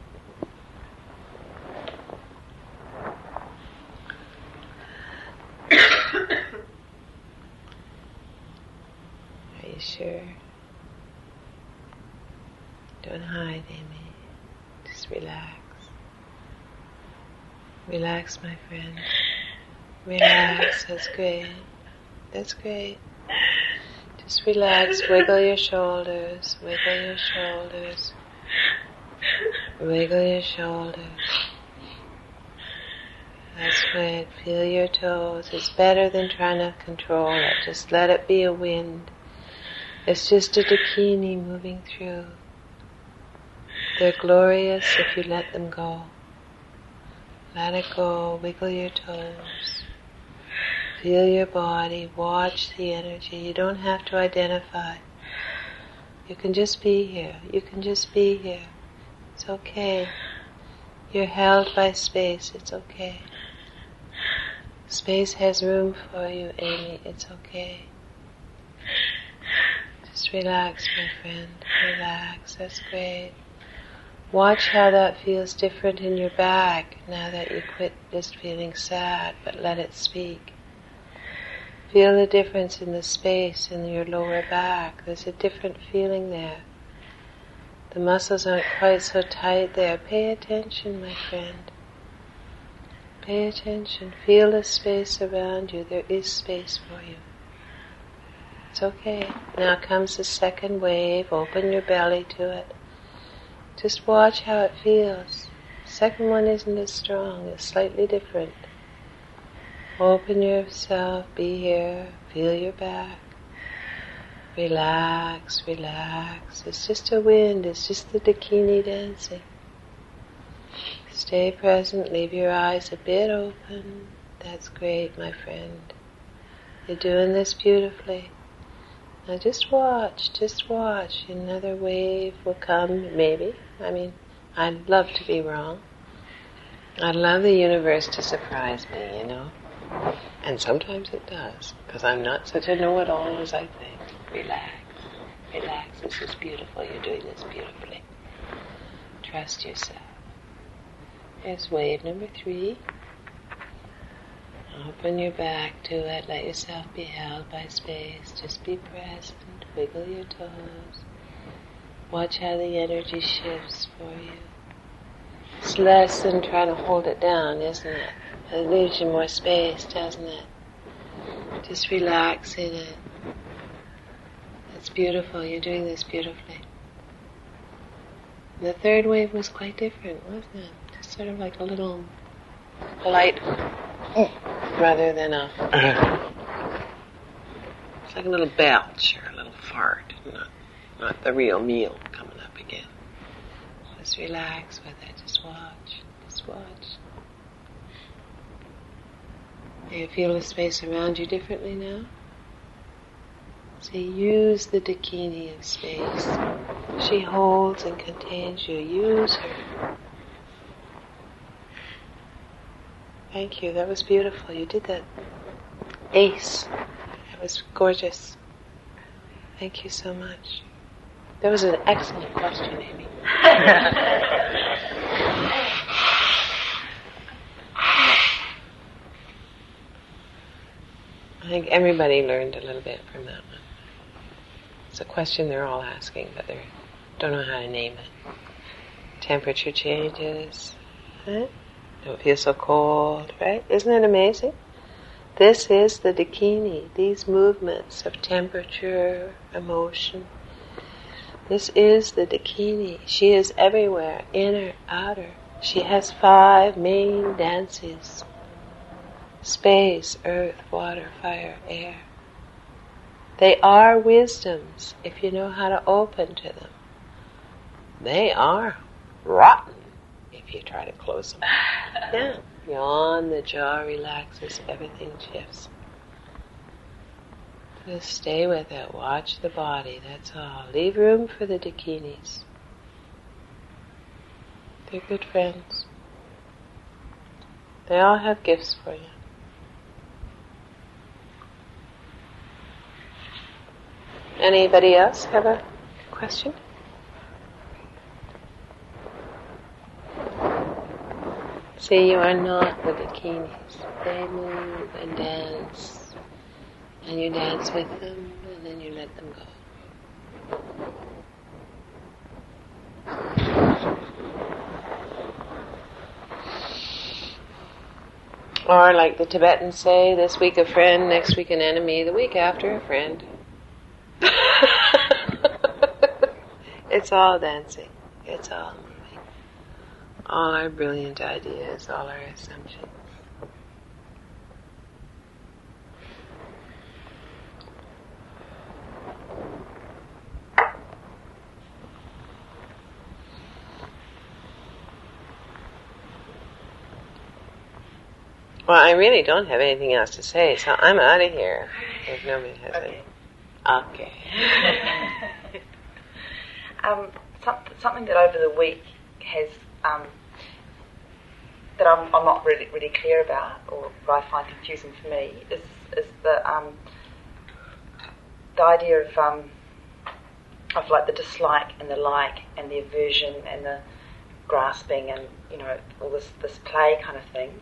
Are you sure? Don't hide, Amy. Just relax. Relax, my friend. Relax, that's great. That's great. Just relax, wiggle your shoulders, wiggle your shoulders, wiggle your shoulders. That's great. Feel your toes. It's better than trying to control it. Just let it be a wind. It's just a Dakini moving through. They're glorious if you let them go. Let it go, wiggle your toes, feel your body, watch the energy. You don't have to identify. You can just be here. You can just be here. It's okay. You're held by space. It's okay. Space has room for you, Amy. It's okay. Just relax, my friend. Relax. That's great. Watch how that feels different in your back now that you quit just feeling sad, but let it speak. Feel the difference in the space in your lower back. There's a different feeling there. The muscles aren't quite so tight there. Pay attention, my friend. Pay attention. Feel the space around you. There is space for you. It's okay. Now comes the second wave. Open your belly to it. Just watch how it feels. The second one isn't as strong, it's slightly different. Open yourself, be here, feel your back. Relax, relax. It's just a wind, it's just the Dakini dancing. Stay present, leave your eyes a bit open. That's great, my friend. You're doing this beautifully. Now just watch. Another wave will come, maybe. I mean, I'd love to be wrong. I'd love the universe to surprise me, And sometimes it does, because I'm not such a know-it-all as I think. Relax. This is beautiful. You're doing this beautifully. Trust yourself. Here's wave number 3. Open your back to it. Let yourself be held by space. Just be present. Wiggle your toes. Watch how the energy shifts for you. It's less than trying to hold it down, isn't it? It leaves you more space, doesn't it? Just relax in it. It's beautiful. You're doing this beautifully. The third wave was quite different, wasn't it? Just sort of like a little light, rather than it's like a little belch or a little fart, not the real meal coming up again. Just relax with it. Just watch. Do you feel the space around you differently now? So use the Dakini of space. She holds and contains you. Use her. Thank you. That was beautiful. You did that. Ace. That was gorgeous. Thank you so much. That was an excellent question, Amy. I think everybody learned a little bit from that one. It's a question they're all asking, but they don't know how to name it. Temperature changes. Right? Don't feel so cold, right? Isn't it amazing? This is the Dakini, these movements of temperature, emotion. This is the Dakini. She is everywhere, inner, outer. She has 5 main dances. Space, earth, water, fire, air. They are wisdoms if you know how to open to them. They are rotten if you try to close them. Yeah. Yawn, the jaw relaxes, everything shifts. Just stay with it. Watch the body, that's all. Leave room for the Dakinis. They're good friends. They all have gifts for you. Anybody else have a question? See, you are not the Dakinis. They move and dance, and you dance with them, and then you let them go. Or like the Tibetans say, this week a friend, next week an enemy, the week after a friend. It's all dancing. It's all moving. All our brilliant ideas, all our assumptions. Well, I really don't have anything else to say, so I'm out of here. If nobody has any. Okay. Something that over the week has that I'm not really clear about, or what I find confusing for me, is the idea of like the dislike and the like and the aversion and the grasping and all this play kind of thing.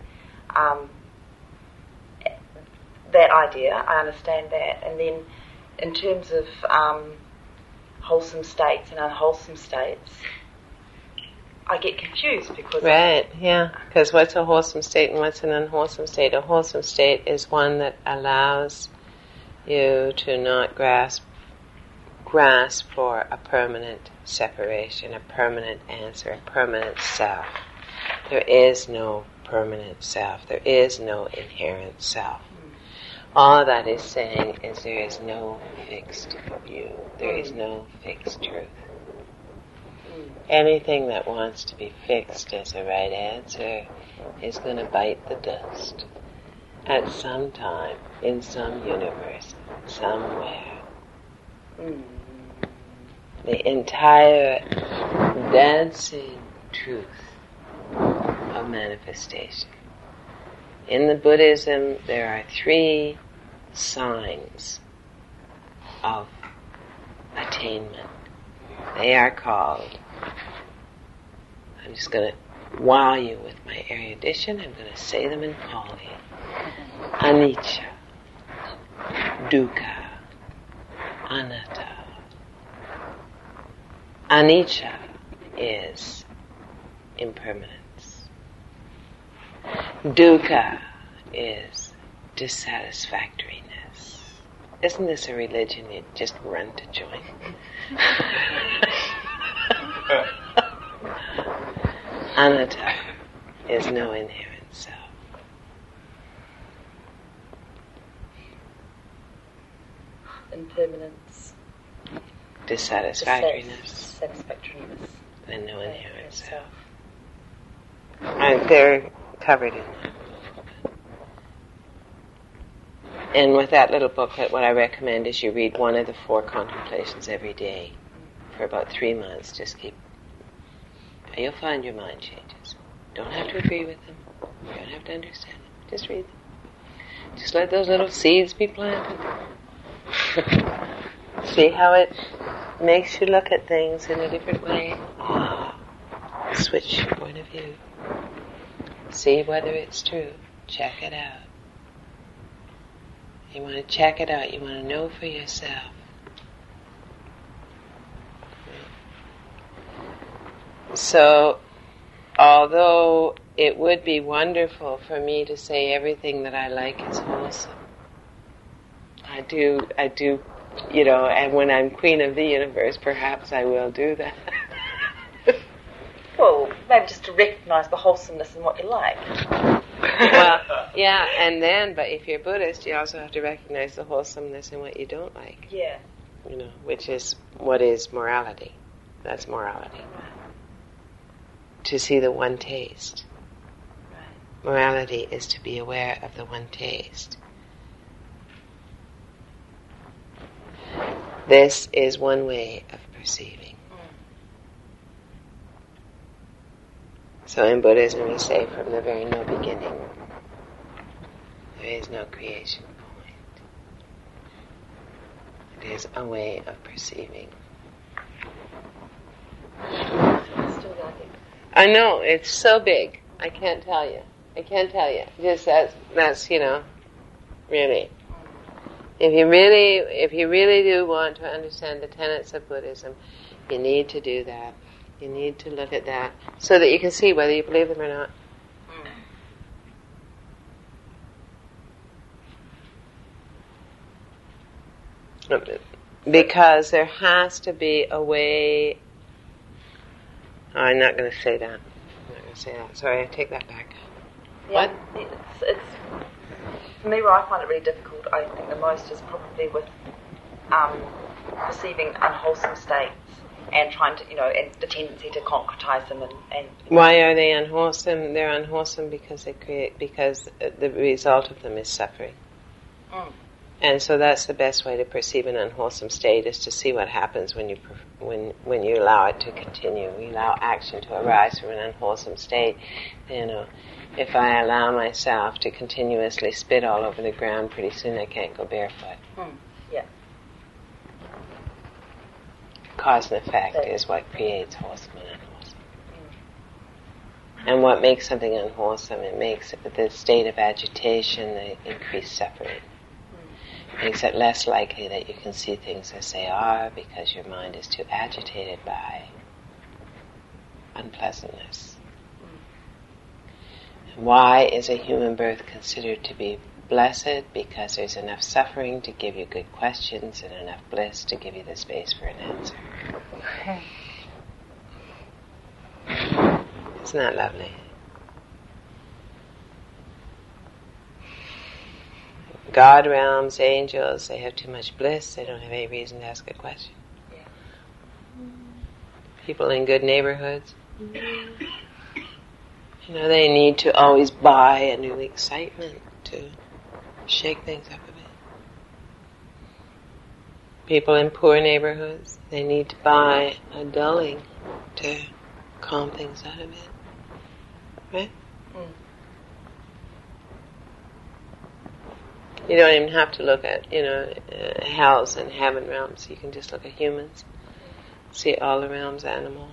That idea, I understand that, and then in terms of wholesome states and unwholesome states, I get confused because... Right, yeah, because what's a wholesome state and what's an unwholesome state? A wholesome state is one that allows you to not grasp for a permanent separation, a permanent answer, a permanent self. There is no permanent self. There is no inherent self. All that is saying is there is no fixed view. There is no fixed truth. Anything that wants to be fixed as a right answer is going to bite the dust at some time, in some universe, somewhere. The entire dancing truth of manifestation. In the Buddhism, there are 3 signs of attainment. They are called, I'm just going to wow you with my erudition, I'm going to say them in Pali. Anicca, dukkha, anatta. Anicca is impermanence. Dukkha is dissatisfactoriness. Isn't this a religion you'd just run to join? Anatta is no inherent self. Impermanence. Dissatisfactoriness. Dissatisfactoriness. And no inherent self. They're covered in that. And with that little booklet, what I recommend is you read one of the 4 contemplations every day for about 3 months. Just keep. You'll find your mind changes. Don't have to agree with them. You don't have to understand them. Just read them. Just let those little seeds be planted. See how it makes you look at things in a different way. Switch your point of view. See whether it's true. Check it out. You want to check it out. You want to know for yourself. So, although it would be wonderful for me to say everything that I like is wholesome, I do, and when I'm Queen of the Universe, perhaps I will do that. Well, maybe just to recognise the wholesomeness in what you like. Well, yeah, but if you're Buddhist, you also have to recognize the wholesomeness in what you don't like. Yeah. Which is what is morality. That's morality. To see the one taste. Right. Morality is to be aware of the one taste. This is one way of perceiving. So in Buddhism we say from the very no beginning, there is no creation point. It is a way of perceiving. I know, it's so big. I can't tell you. Just that's really. If you really do want to understand the tenets of Buddhism, you need to do that. You need to look at that so that you can see whether you believe them or not. Because there has to be a way. Oh, I'm not going to say that. Sorry, I take that back. Yeah, what? It's for me, where I find it really difficult, I think the most is probably with perceiving unwholesome states and trying to, and the tendency to concretize them and Why are they unwholesome? They're unwholesome because the result of them is suffering. And so that's the best way to perceive an unwholesome state, is to see what happens when you allow it to continue. You allow action to arise from an unwholesome state. If I allow myself to continuously spit all over the ground, pretty soon I can't go barefoot. Yeah. Cause and effect is what creates wholesome and unwholesome. And what makes something unwholesome, it makes the state of agitation, the increased suffering. Makes it less likely that you can see things as they are because your mind is too agitated by unpleasantness. Why is a human birth considered to be blessed? Because there's enough suffering to give you good questions and enough bliss to give you the space for an answer. Isn't that lovely? God realms, angels, they have too much bliss, they don't have any reason to ask a question. Yeah. People in good neighborhoods, they need to always buy a new excitement to shake things up People in poor neighborhoods, they need to buy a dulling to calm things out of it. Right? You don't even have to look at, hells and heaven realms. You can just look at humans. See all the realms, animal.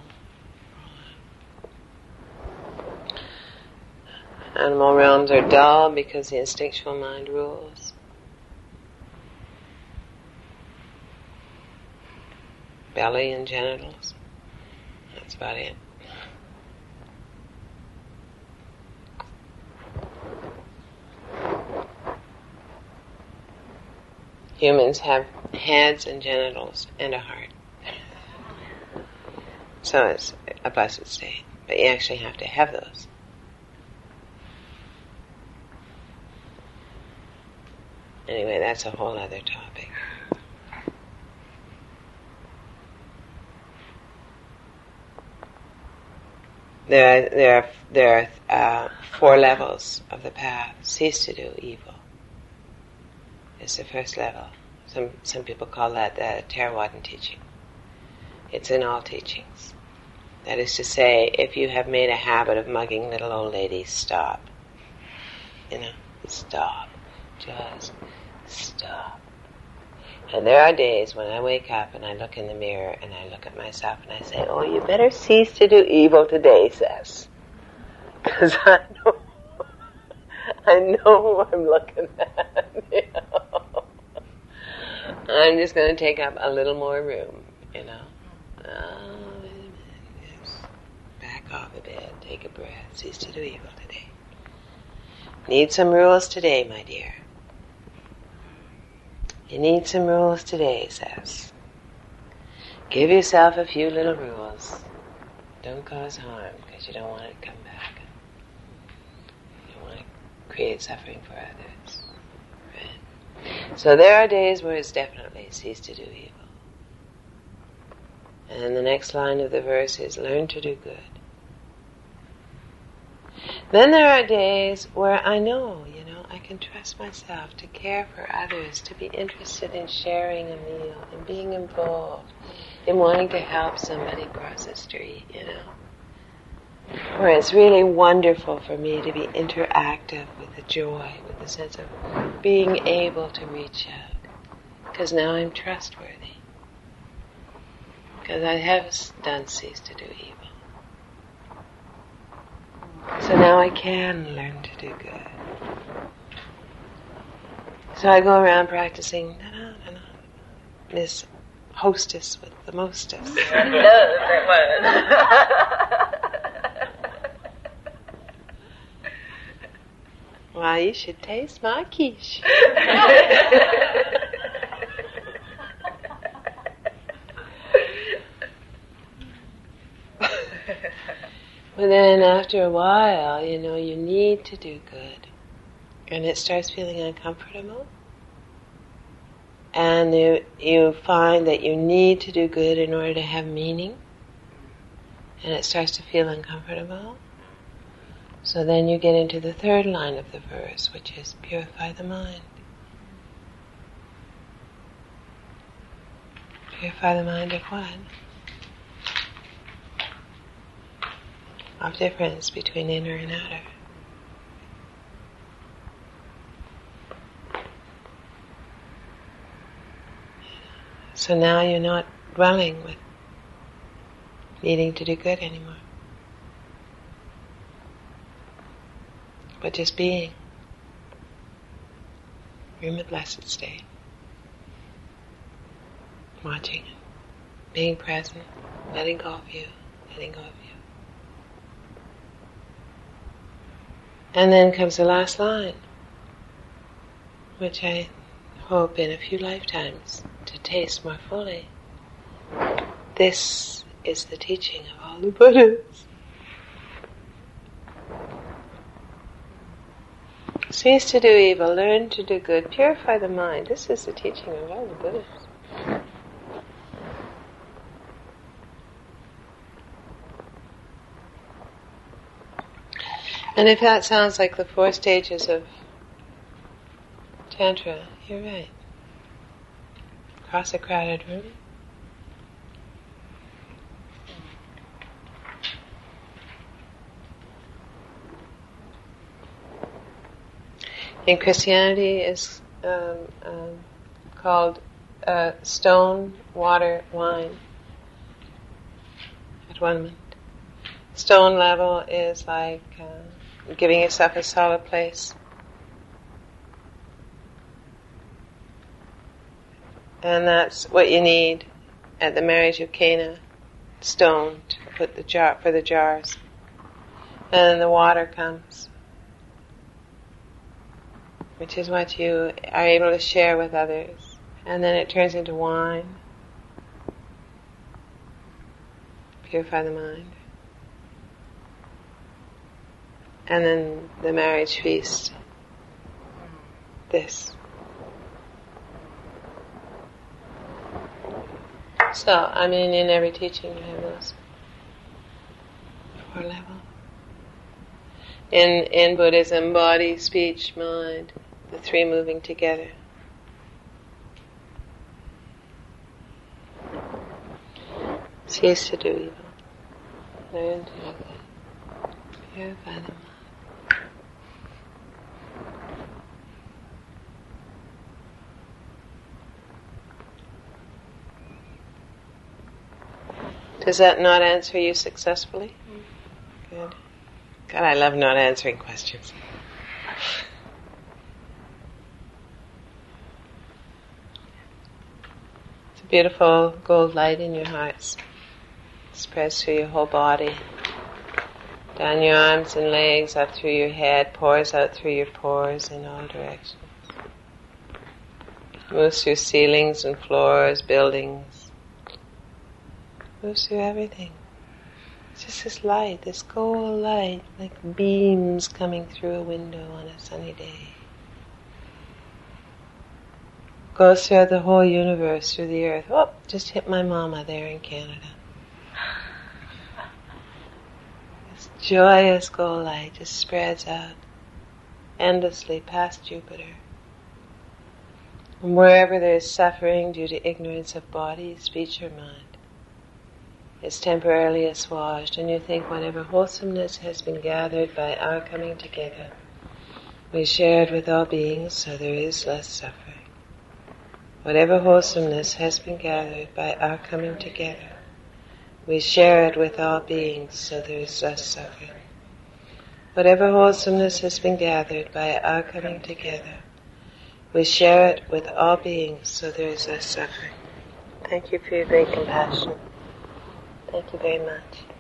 Animal realms are dull because the instinctual mind rules. Belly and genitals. That's about it. Humans have heads and genitals and a heart. So it's a blessed state. But you actually have to have those. Anyway, that's a whole other topic. There are 4 levels of the path. Cease to do evil. It's the first level. Some people call that the Theravadan teaching. It's in all teachings. That is to say, if you have made a habit of mugging little old ladies, stop. Stop. Just stop. And there are days when I wake up and I look in the mirror and I look at myself and I say, oh, you better cease to do evil today, Sis. Because I know who I'm looking at. I'm just going to take up a little more room, Oh, wait a minute. Yes. Back off a bit. Take a breath. Cease to do evil today. Need some rules today, my dear. You need some rules today, Sis. Give yourself a few little rules. Don't cause harm, because you don't want it to come back. You don't want to create suffering for others. Right? So there are days where it's definitely cease to do evil. And the next line of the verse is learn to do good. Then there are days where I know, I can trust myself to care for others, to be interested in sharing a meal and being involved in wanting to help somebody cross the street, Where it's really wonderful for me to be interactive with the joy, with the sense of being able to reach out. Because now I'm trustworthy. Because I have done cease to do evil. So now I can learn to do good. So I go around practicing Miss Hostess with the mostess. I love that one. Well, you should taste my quiche. But then after a while, you need to do good. And it starts feeling uncomfortable. And you find that you need to do good in order to have meaning. And it starts to feel uncomfortable. So then you get into the third line of the verse, which is purify the mind. Purify the mind of what? Of difference between inner and outer. So now you're not dwelling with needing to do good anymore. But just being. You're in the blessed state. Watching it. Being present. Letting go of you. Letting go of you. And then comes the last line, which I hope in a few lifetimes to taste more fully. This is the teaching of all the Buddhas. Cease to do evil, learn to do good, purify the mind. This is the teaching of all the Buddhas. And if that sounds like the 4 stages of Tantra, you're right. across a crowded room. In Christianity, is called stone, water, wine. At one moment, stone level is like giving yourself a solid place, and that's what you need at the marriage of Cana. Stone to put the jar for the jars, and then the water comes, which is what you are able to share with others. And then it turns into wine. Purify the mind. And then the marriage feast. This. So, I mean, in every teaching you have those 4 levels. In Buddhism, body, speech, mind, the 3 moving together. Cease to do evil. Learn to do good. Purify the mind. Does that not answer you successfully? Good. God, I love not answering questions. It's a beautiful gold light in your hearts. Spreads through your whole body. Down your arms and legs, up through your head, pours out through your pores in all directions. Moves through ceilings and floors, buildings. Moves through everything. It's just this light, this gold light, like beams coming through a window on a sunny day. Goes throughout the whole universe, through the earth. Oh, just hit my mama there in Canada. This joyous gold light just spreads out endlessly past Jupiter. And wherever there is suffering due to ignorance of body, speech, or mind, is temporarily assuaged, and you think whatever wholesomeness has been gathered by our coming together, we share it with all beings, so there is less suffering. Whatever wholesomeness has been gathered by our coming together, we share it with all beings, so there is less suffering. Whatever wholesomeness has been gathered by our coming together, we share it with all beings, so there is less suffering. Thank you for your great compassion. Thank you very much.